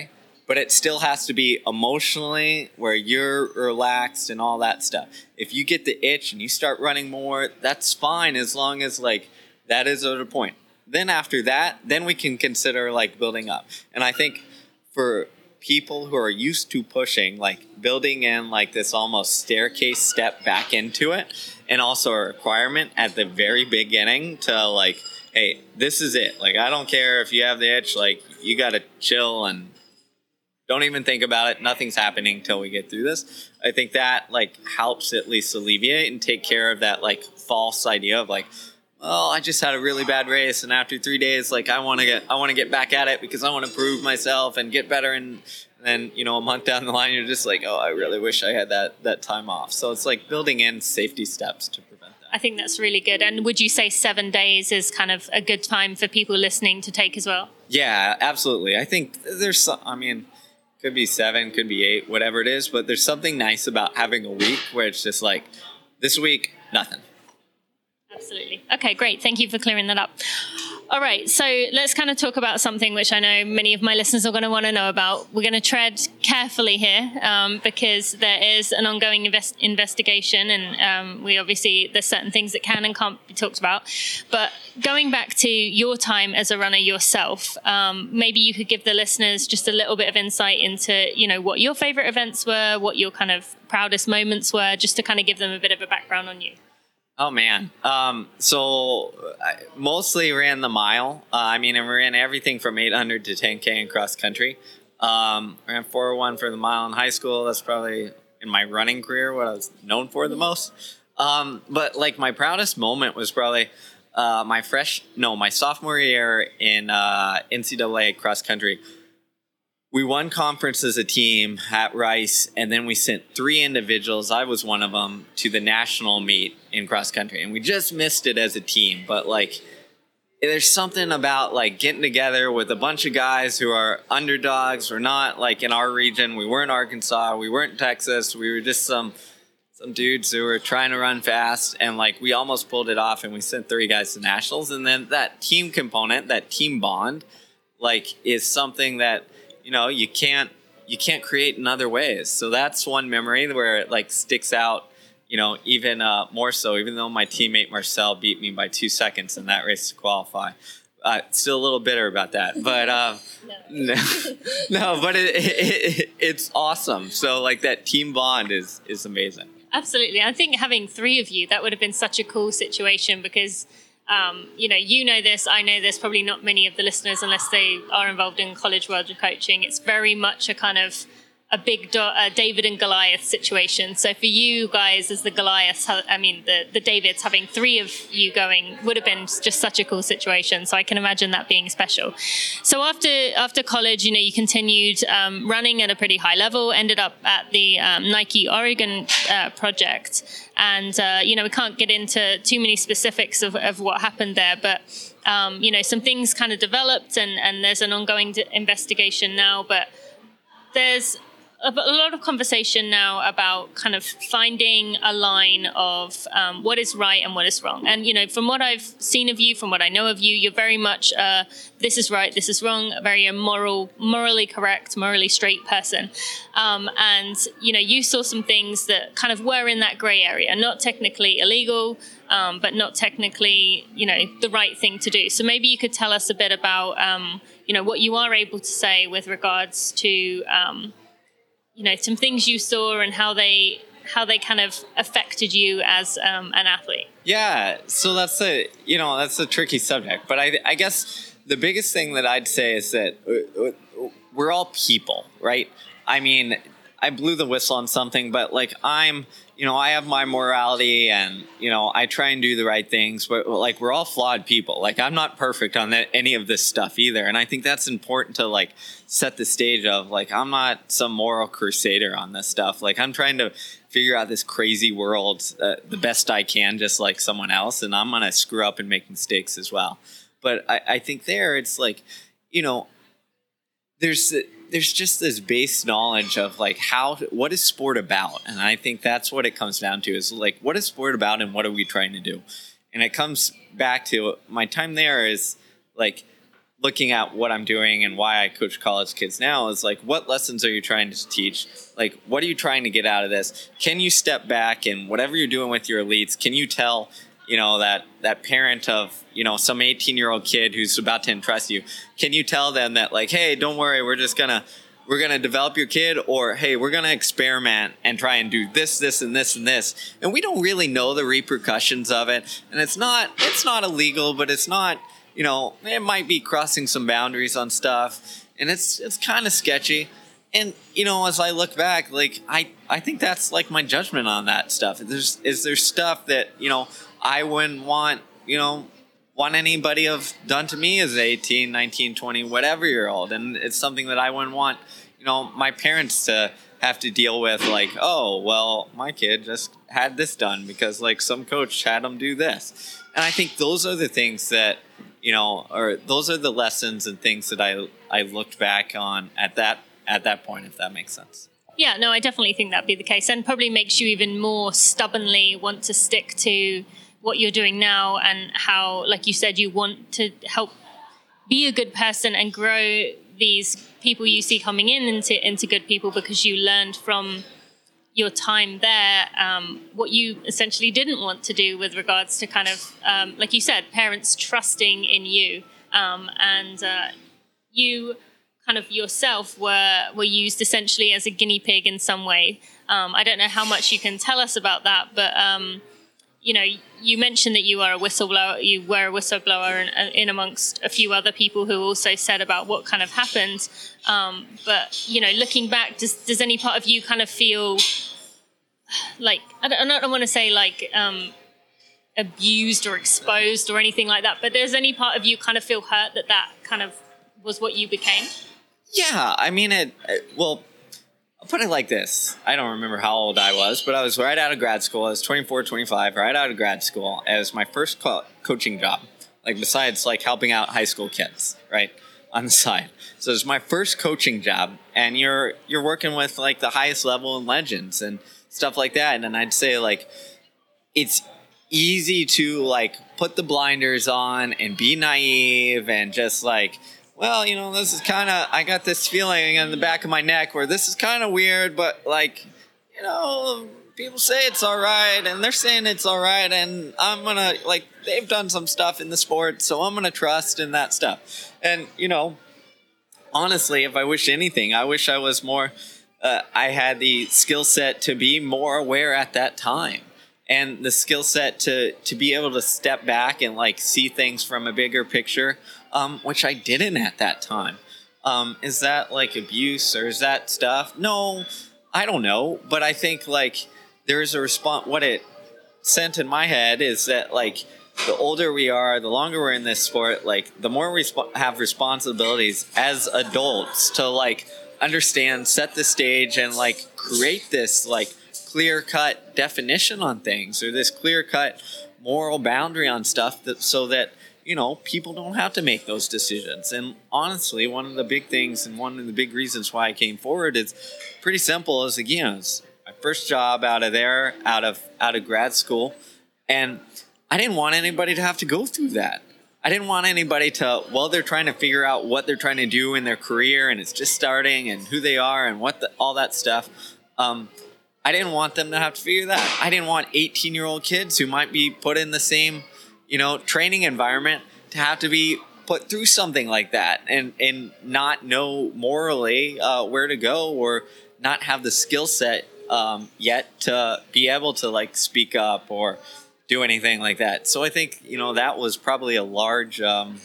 but it still has to be emotionally where you're relaxed and all that stuff. If you get the itch and you start running more, that's fine as long as like that is at a point. Then after that, then we can consider like building up. And I think for people who are used to pushing, like building in like this almost staircase step back into it, and also a requirement at the very beginning to like, hey, this is it. Like, I don't care if you have the itch, like you got to chill and don't even think about it. Nothing's happening till we get through this. I think that like helps at least alleviate and take care of that like false idea of like, well, I just had a really bad race, and after 3 days, like I want to get back at it because I want to prove myself and get better. And then, you know, a month down the line, you're just like, oh, I really wish I had that time off. So it's like building in safety steps to prevent that. I think that's really good. And would you say 7 days is kind of a good time for people listening to take as well? Yeah, absolutely. I think there's some, I mean, could be 7, could be 8, whatever it is, but there's something nice about having a week where it's just like, this week, nothing. Absolutely. Okay, great. Thank you for clearing that up. All right, so let's kind of talk about something which I know many of my listeners are going to want to know about. We're going to tread carefully here because there is an ongoing investigation, and we obviously, there's certain things that can and can't be talked about. But going back to your time as a runner yourself, maybe you could give the listeners just a little bit of insight into, you know, what your favorite events were, what your kind of proudest moments were, just to kind of give them a bit of a background on you. Oh, man. So I mostly ran the mile. I ran everything from 800 to 10K in cross country. Ran 401 for the mile in high school. That's probably in my running career what I was known for the most. But like my proudest moment was probably my sophomore year in NCAA cross country. We won conference as a team at Rice, and then we sent 3 individuals, I was one of them, to the national meet in cross country. And we just missed it as a team. But, like, there's something about, like, getting together with a bunch of guys who are underdogs. We're not, like, in our region. We weren't Arkansas. We weren't Texas. We were just some dudes who were trying to run fast. And, like, we almost pulled it off, and we sent 3 guys to nationals. And then that team component, that team bond, like, is something that, you know, you can't create in other ways. So that's one memory where it like sticks out, you know, even more so, even though my teammate Marcel beat me by 2 seconds in that race to qualify. Still a little bitter about that, but no, but it's awesome. So like that team bond is amazing. Absolutely. I think having 3 of you, that would have been such a cool situation because you know this, I know this, probably not many of the listeners, unless they are involved in College World of Coaching. It's very much a kind of a big David and Goliath situation. So for you guys as the Goliaths, the Davids, having 3 of you going would have been just such a cool situation. So I can imagine that being special. So after college, you know, you continued running at a pretty high level, ended up at the Nike Oregon project. And, we can't get into too many specifics of what happened there, but, some things kind of developed and there's an ongoing investigation now, but there's a lot of conversation now about kind of finding a line of what is right and what is wrong. And, you know, from what I've seen of you, from what I know of you, you're very much this is right, this is wrong, a very morally correct, morally straight person. And, you know, you saw some things that kind of were in that gray area, not technically illegal, but not technically, you know, the right thing to do. So maybe you could tell us a bit about, what you are able to say with regards to, some things you saw and how they kind of affected you as an athlete. Yeah, so that's a tricky subject. But I guess the biggest thing that I'd say is that we're all people, right? I mean, I blew the whistle on something, but like I have my morality and, I try and do the right things, but like we're all flawed people. Like I'm not perfect on any of this stuff either. And I think that's important to like set the stage of like, I'm not some moral crusader on this stuff. Like I'm trying to figure out this crazy world the best I can, just like someone else. And I'm going to screw up and make mistakes as well. But I think it's like, there's just this base knowledge of like what is sport about? And I think that's what it comes down to is like, what is sport about and what are we trying to do? And it comes back to my time there is like, looking at what I'm doing and why I coach college kids now is like, what lessons are you trying to teach? Like, what are you trying to get out of this? Can you step back and whatever you're doing with your elites, can you tell, that parent of, some 18-year-old kid who's about to entrust you, can you tell them that like, hey, don't worry, we're going to develop your kid, or, hey, we're going to experiment and try and do this, this, and this, and this. And we don't really know the repercussions of it. And it's not illegal, but it's not, it might be crossing some boundaries on stuff. And it's kind of sketcy. And, as I look back, like, I think that's like my judgment on that stuff. Is there stuff that, I wouldn't want anybody have done to me as 18, 19, 20, whatever year old. And it's something that I wouldn't want, my parents to have to deal with, like, oh, well, my kid just had this done because like some coach had them do this. And I think those are the things that, or those are the lessons and things that I looked back on at that point, if that makes sense. Yeah, no, I definitely think that'd be the case, and probably makes you even more stubbornly want to stick to what you're doing now, and how, like you said, you want to help be a good person and grow these people you see coming into good people, because you learned from your time there what you essentially didn't want to do with regards to kind of, like you said, parents trusting in you, and you kind of yourself were used essentially as a guinea pig in some way. I don't know how much you can tell us about that, but you mentioned that you are a whistleblower. You were a whistleblower in amongst a few other people who also said about what kind of happened. But looking back, does any part of you kind of feel like, I don't want to say like abused or exposed or anything like that, but does any part of you kind of feel hurt that kind of was what you became? Yeah, I mean, well, I'll put it like this. I don't remember how old I was, but I was right out of grad school. I was 24, 25, right out of grad school. It was my first coaching job, like besides like helping out high school kids, right, on the side. So it was my first coaching job, and you're working with like the highest level and legends and stuff like that. And I'd say like it's easy to like put the blinders on and be naive and just like, well, this is kind of, I got this feeling in the back of my neck where this is kind of weird, but like, people say it's all right, and they're saying it's all right, and I'm going to, like, they've done some stuff in the sport, so I'm going to trust in that stuff. And, honestly, if I wish anything, I wish I was more, I had the skill set to be more aware at that time, and the skill set to be able to step back and like see things from a bigger picture, which I didn't at that time. Is that like abuse, or is that stuff? No, I don't know. But I think like there's a response. What it sent in my head is that like the older we are, the longer we're in this sport, like the more we have responsibilities as adults to like understand, set the stage, and like create this like clear-cut definition on things, or this clear-cut moral boundary on stuff, so that people don't have to make those decisions. And honestly, one of the big things and one of the big reasons why I came forward is pretty simple. Is again, it was my first job out of grad school, and I didn't want anybody to have to go through that. I didn't want anybody to, while they're trying to figure out what they're trying to do in their career, and it's just starting, and who they are, and all that stuff. I didn't want them to have to figure that. I didn't want 18-year-old kids who might be put in the same training environment to have to be put through something like that and not know morally where to go, or not have the skill set yet to be able to like speak up or do anything like that. So I think, that was probably a large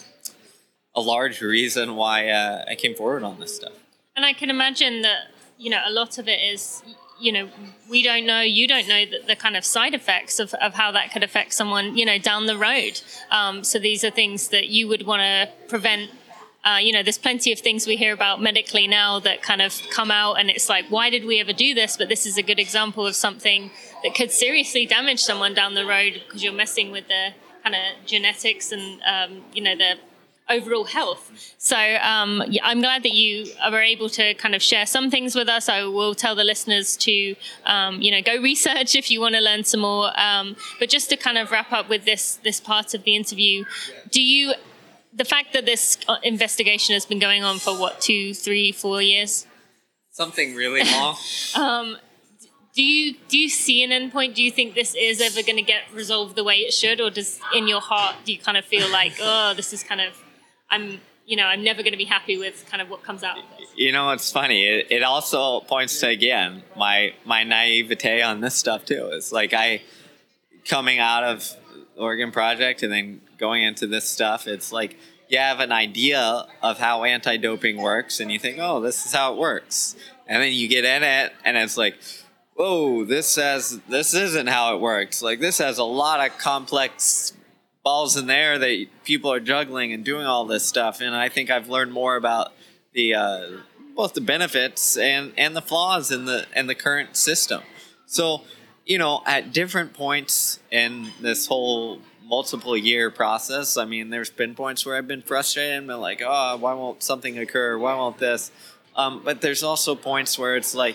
reason why I came forward on this stuff. And I can imagine that, a lot of it is, we don't know, you don't know the kind of side effects of how that could affect someone, down the road. So these are things that you would want to prevent. There's plenty of things we hear about medically now that kind of come out, and it's like, why did we ever do this? But this is a good example of something that could seriously damage someone down the road, because you're messing with the kind of genetics and, the overall health. So I'm glad that you are able to kind of share some things with us. I will tell the listeners to, go research if you want to learn some more. But just to kind of wrap up with this part of the interview, do you the fact that this investigation has been going on for 2, 3, 4 years? Something really long. Do you see an endpoint? Do you think this is ever going to get resolved the way it should? Or does, in your heart, do you kind of feel like, oh, this is kind of, I'm never going to be happy with kind of what comes out of this? It's funny. It also points to, again, my naivete on this stuff too. It's like coming out of Oregon Project and then going into this stuff, it's like you have an idea of how anti-doping works and you think, oh, this is how it works. And then you get in it and it's like, whoa, this isn't how it works. Like, this has a lot of complex balls in there that people are juggling and doing all this stuff. And I think I've learned more about the both the benefits and the flaws in the current system. So, at different points in this whole multiple year process, I mean, there's been points where I've been frustrated and been like, oh, why won't something occur? Why won't this? But there's also points where it's like,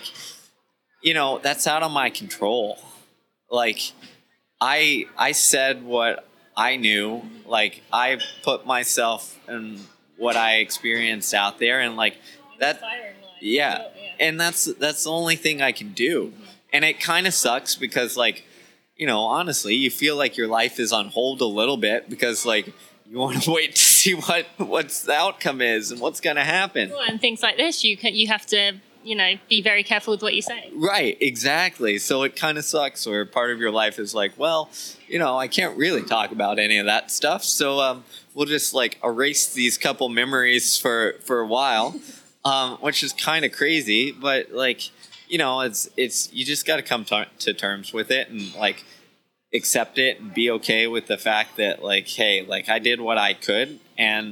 that's out of my control. Like, I said what I knew. Like, I put myself in what I experienced out there, and like that. Yeah, and that's the only thing I can do. And it kind of sucks because, like, honestly, you feel like your life is on hold a little bit because, like, you want to wait to see what's the outcome is and what's going to happen. Well, and things like this, you have to, be very careful with what you say. Right, exactly. So it kind of sucks where part of your life is like, well, I can't really talk about any of that stuff. So we'll just, like, erase these couple memories for a while, which is kind of crazy. But, like, it's you just got to come to terms with it and, like, accept it and be okay with the fact that, like, hey, like, I did what I could, and,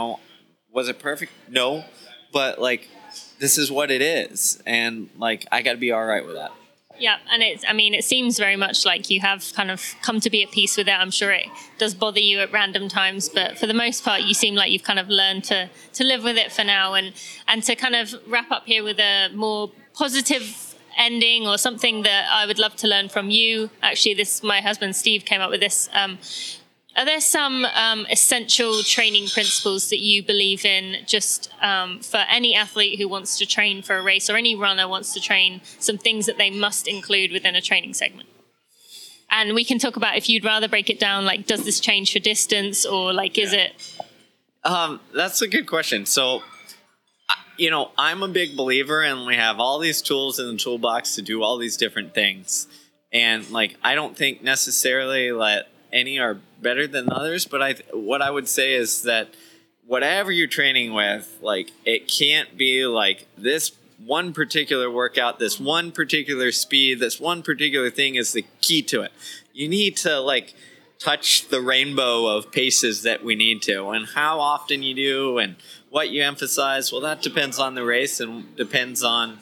was it perfect? No, but, like, this is what it is, and, like, I got to be all right with that. Yeah, and it seems very much like you have kind of come to be at peace with it. I'm sure it does bother you at random times, but for the most part, you seem like you've kind of learned to live with it for now, and to kind of wrap up here with a more positive ending or something that I would love to learn from you. Actually, my husband Steve came up with this. Are there some essential training principles that you believe in just for any athlete who wants to train for a race or any runner wants to train, some things that they must include within a training segment? And we can talk about if you'd rather break it down, like, does this change for distance or, like, is it? That's a good question. So, I'm a big believer and we have all these tools in the toolbox to do all these different things. And, like, I don't think necessarily that any are better than others, but what I would say is that whatever you're training with, like, it can't be like this one particular workout, this one particular speed, this one particular thing is the key to it. You need to, like, touch the rainbow of paces that we need to, and how often you do and what you emphasize. Well, that depends on the race and depends on,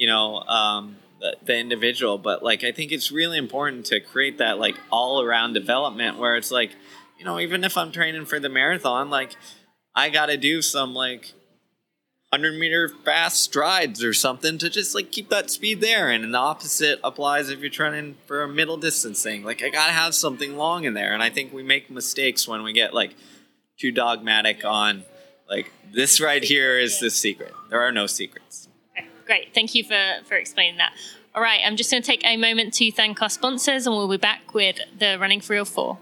the individual. But, like, I think it's really important to create that, like, all around development where it's like, even if I'm training for the marathon, like, I got to do some, like, 100-meter fast strides or something to just, like, keep that speed there. And the opposite applies if you're training for a middle distance thing. Like, I got to have something long in there. And I think we make mistakes when we get, like, too dogmatic on, like, this right here is the secret. There are no secrets. Okay, great. Thank you for explaining that. All right, I'm just going to take a moment to thank our sponsors, and we'll be back with the Running for Real 4.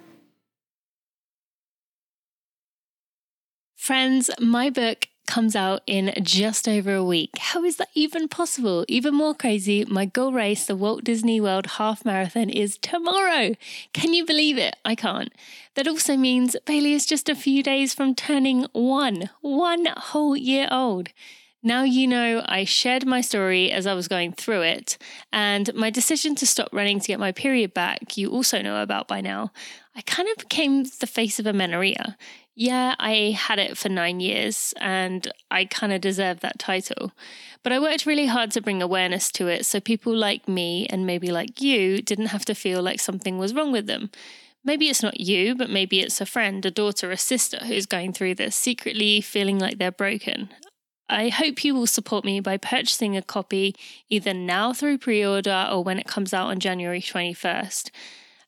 Friends, my book comes out in just over a week. How is that even possible? Even more crazy, my goal race, the Walt Disney World Half Marathon, is tomorrow. Can you believe it? I can't. That also means Bailey is just a few days from turning one whole year old. Now you know I shared my story as I was going through it, and my decision to stop running to get my period back, you also know about by now. I kind of became the face of amenorrhea. Yeah, I had it for 9 years, and I kind of deserve that title. But I worked really hard to bring awareness to it so people like me, and maybe like you, didn't have to feel like something was wrong with them. Maybe it's not you, but maybe it's a friend, a daughter, a sister who's going through this, secretly feeling like they're broken. I hope you will support me by purchasing a copy either now through pre-order or when it comes out on January 21st.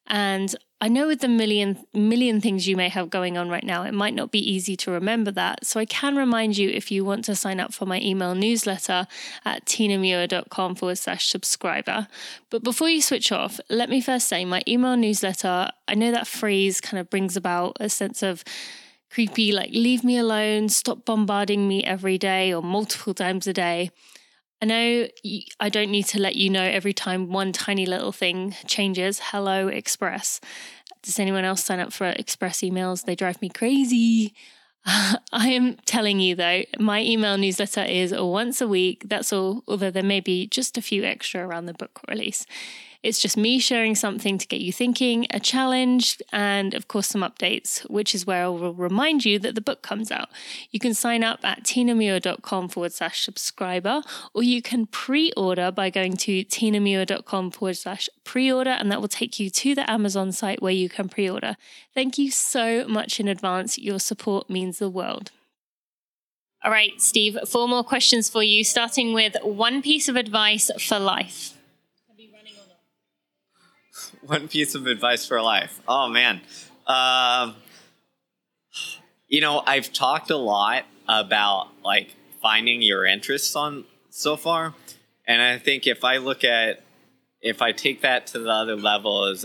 And I know with the million things you may have going on right now, it might not be easy to remember that. So I can remind you, if you want to sign up for my email newsletter at tinamuir.com/subscriber. But before you switch off, let me first say my email newsletter, I know that phrase kind of brings about a sense of creepy, like leave me alone, stop bombarding me every day or multiple times a day. I know I don't need to let you know every time one tiny little thing changes. Hello, Express. Does anyone else sign up for Express emails? They drive me crazy. I am telling you, though, my email newsletter is once a week. That's all, although there may be just a few extra around the book release. It's just me sharing something to get you thinking, a challenge, and of course some updates, which is where I will remind you that the book comes out. You can sign up at tinamuir.com/subscriber, or you can pre-order by going to tinamuir.com/pre-order, and that will take you to the Amazon site where you can pre-order. Thank you so much in advance. Your support means the world. All right, Steve, 4 more questions for you, starting with one piece of advice for life. One piece of advice for life. Oh, man. I've talked a lot about like finding your interests on so far. And I think if I take that to the other level is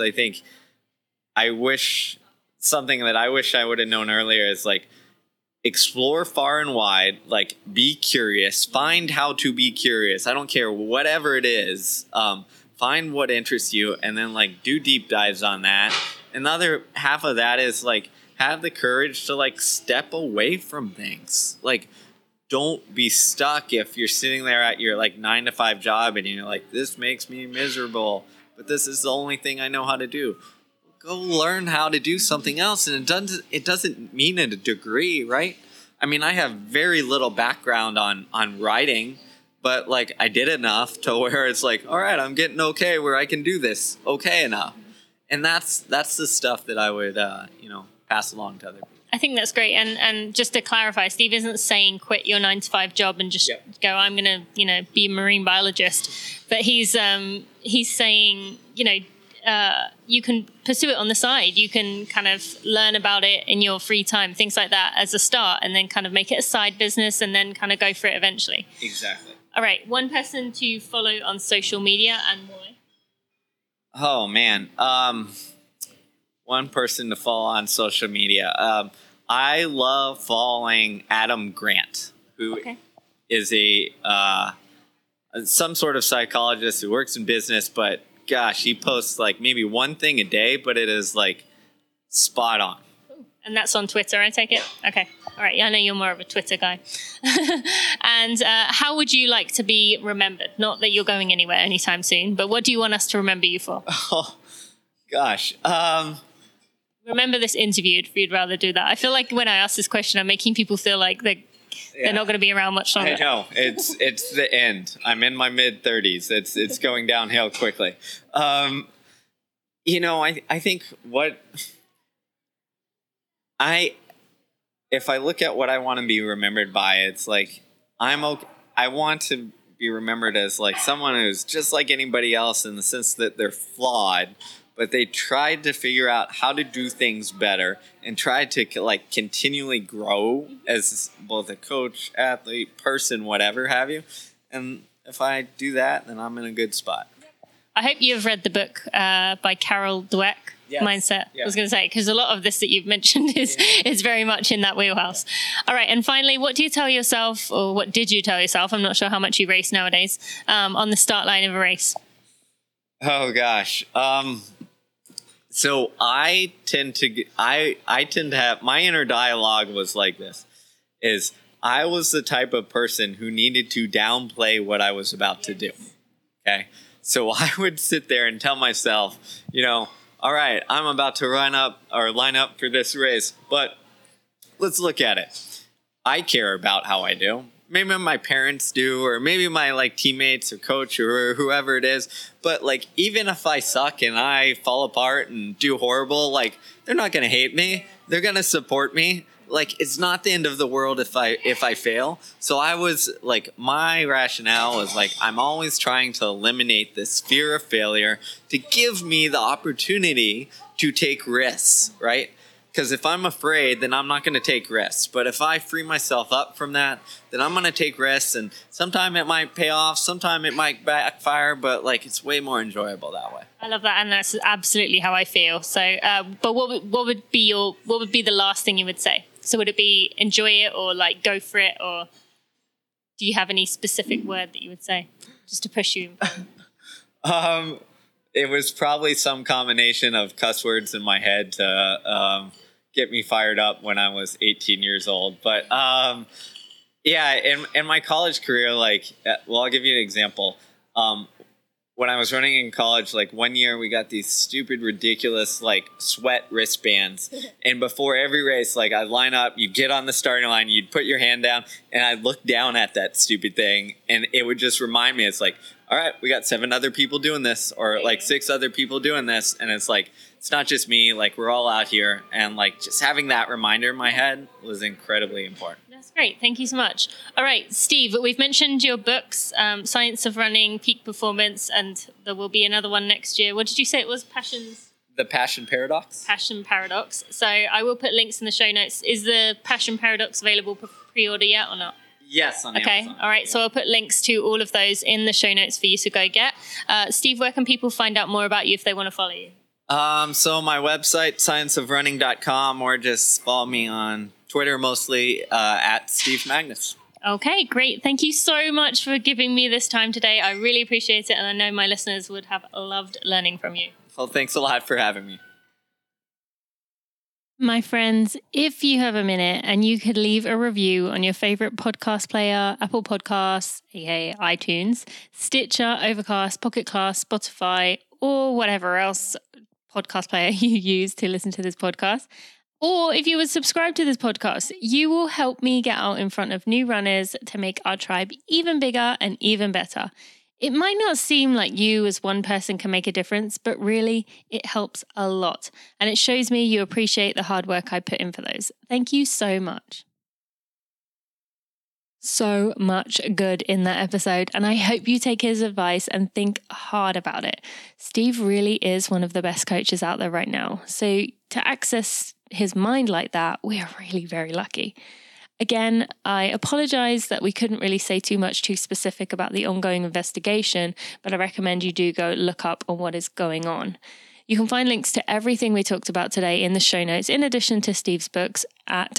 something that I wish I would have known earlier is like explore far and wide, like be curious, find how to be curious. I don't care whatever it is. Find what interests you and then like do deep dives on that. And the other half of that is like have the courage to like step away from things. Like don't be stuck if you're sitting there at your like 9-to-5 job and you're like, this makes me miserable, but this is the only thing I know how to do. Go learn how to do something else. And it doesn't mean a degree, right? I mean, I have very little background on writing, but like I did enough to where it's like, all right, I'm getting okay where I can do this okay enough. And that's the stuff that I would, pass along to other people. I think that's great. And just to clarify, Steve isn't saying quit your 9-to-5 job and just go, I'm going to, be a marine biologist. But he's saying, you can pursue it on the side. You can kind of learn about it in your free time, things like that as a start, and then kind of make it a side business and then kind of go for it eventually. Exactly. All right. One person to follow on social media and why? Oh, man. One person to follow on social media. I love following Adam Grant, who is some sort of psychologist who works in business, but gosh, he posts like maybe one thing a day, but it is like spot on. And that's on Twitter, I take it? Okay. All right. I know you're more of a Twitter guy. And how would you like to be remembered? Not that you're going anywhere anytime soon, but what do you want us to remember you for? Oh, gosh. Remember this interview if you'd rather do that. I feel like when I ask this question, I'm making people feel like they're not going to be around much longer. I know. It's the end. I'm in my mid-30s. It's going downhill quickly. I think if I look at what I want to be remembered by, it's like I want to be remembered as like someone who's just like anybody else in the sense that they're flawed, but they tried to figure out how to do things better and tried to like continually grow as both a coach, athlete, person, whatever have you. And if I do that, then I'm in a good spot. I hope you've read the book by Carol Dweck, Mindset. I was going to say, because a lot of this that you've mentioned is very much in that wheelhouse. All right. And finally, what do you tell yourself, or what did you tell yourself? I'm not sure how much you race nowadays, on the start line of a race. Oh, gosh. So I tend to have, my inner dialogue was like this, is I was the type of person who needed to downplay what I was about to do. Okay. So I would sit there and tell myself, all right, I'm about to line up for this race, but let's look at it. I care about how I do. Maybe my parents do, or maybe my like teammates or coach or whoever it is. But like, even if I suck and I fall apart and do horrible, like they're not going to hate me. They're going to support me. like, it's not the end of the world if I fail. So I was like, my rationale was like, I'm always trying to eliminate this fear of failure to give me the opportunity to take risks, right? Because if I'm afraid, then I'm not going to take risks. But if I free myself up from that, then I'm going to take risks. And sometime it might pay off. Sometime it might backfire. But like, it's way more enjoyable that way. I love that. And that's absolutely how I feel. So, but what would be the last thing you would say? So would it be enjoy it or like go for it? Or do you have any specific word that you would say just to push you? It was probably some combination of cuss words in my head to get me fired up when I was 18 years old. But yeah, in my college career, like, well, I'll give you an example. When I was running in college, like one year we got these stupid, ridiculous, like sweat wristbands. And before every race, like I'd line up, you'd get on the starting line, you'd put your hand down, and I'd look down at that stupid thing. And it would just remind me, it's like, all right, we got 7 other people doing this, or like 6 other people doing this. And it's like, it's not just me, like we're all out here. And like just having that reminder in my head was incredibly important. That's great. Thank you so much. All right, Steve, we've mentioned your books, Science of Running, Peak Performance, and there will be another one next year. What did you say it was? The Passion Paradox? Passion Paradox. So I will put links in the show notes. Is the Passion Paradox available for pre-order yet or not? Yes, on Amazon. All right. So I'll put links to all of those in the show notes for you to go get. Steve, where can people find out more about you if they want to follow you? So my website, scienceofrunning.com, or just follow me on Twitter mostly at Steve Magnus. Okay, great. Thank you so much for giving me this time today. I really appreciate it, and I know my listeners would have loved learning from you. Well, thanks a lot for having me. My friends, if you have a minute and you could leave a review on your favorite podcast player, Apple Podcasts, aka iTunes, Stitcher, Overcast, Pocket Cast, Spotify, or whatever else podcast player you use to listen to this podcast, or if you would subscribe to this podcast, you will help me get out in front of new runners to make our tribe even bigger and even better. It might not seem like you as one person can make a difference, but really it helps a lot. And it shows me you appreciate the hard work I put in for those. Thank you so much. So much good in that episode, and I hope you take his advice and think hard about it. Steve really is one of the best coaches out there right now. So to access his mind like that, we are really very lucky. Again, I apologize that we couldn't really say too much too specific about the ongoing investigation, but I recommend you do go look up on what is going on. You can find links to everything we talked about today in the show notes, in addition to Steve's books at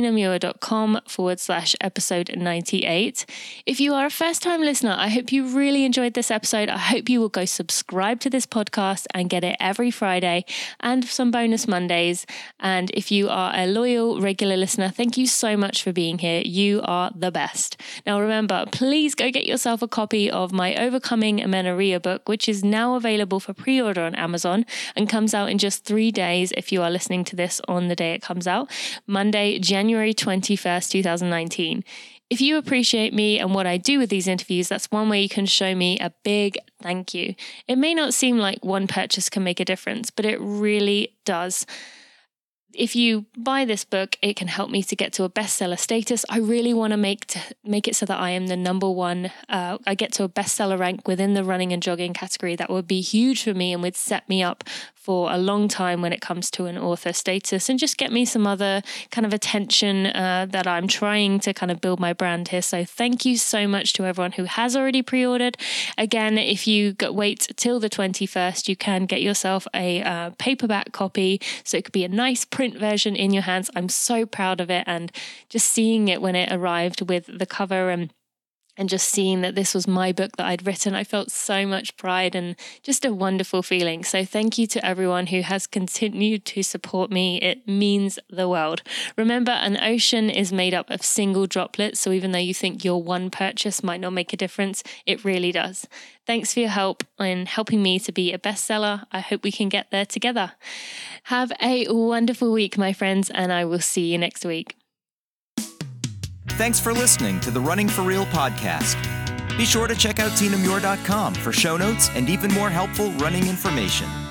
tinamuir.com/episode 98. If you are a first-time listener, I hope you really enjoyed this episode. I hope you will go subscribe to this podcast and get it every Friday and some bonus Mondays. And if you are a loyal, regular listener, thank you so much for being here. You are the best. Now remember, please go get yourself a copy of my Overcoming Amenorrhea book, which is now available for pre-order on Amazon and comes out in just 3 days if you are listening to this on the day it comes out, Monday, January 21st, 2019. If you appreciate me and what I do with these interviews, that's one way you can show me a big thank you. It may not seem like one purchase can make a difference, but it really does. If you buy this book, it can help me to get to a bestseller status. I really want to make it so that I am the number one. I get to a bestseller rank within the running and jogging category. That would be huge for me and would set me up for a long time when it comes to an author status, and just get me some other kind of attention that I'm trying to kind of build my brand here. So thank you so much to everyone who has already pre-ordered. Again, if you wait till the 21st, you can get yourself a paperback copy. So it could be a nice print version in your hands. I'm so proud of it, and just seeing it when it arrived with the cover and just seeing that this was my book that I'd written, I felt so much pride and just a wonderful feeling. So thank you to everyone who has continued to support me. It means the world. Remember, an ocean is made up of single droplets, so even though you think your one purchase might not make a difference, it really does. Thanks for your help in helping me to be a bestseller. I hope we can get there together. Have a wonderful week, my friends, and I will see you next week. Thanks for listening to the Running for Real podcast. Be sure to check out tinamuir.com for show notes and even more helpful running information.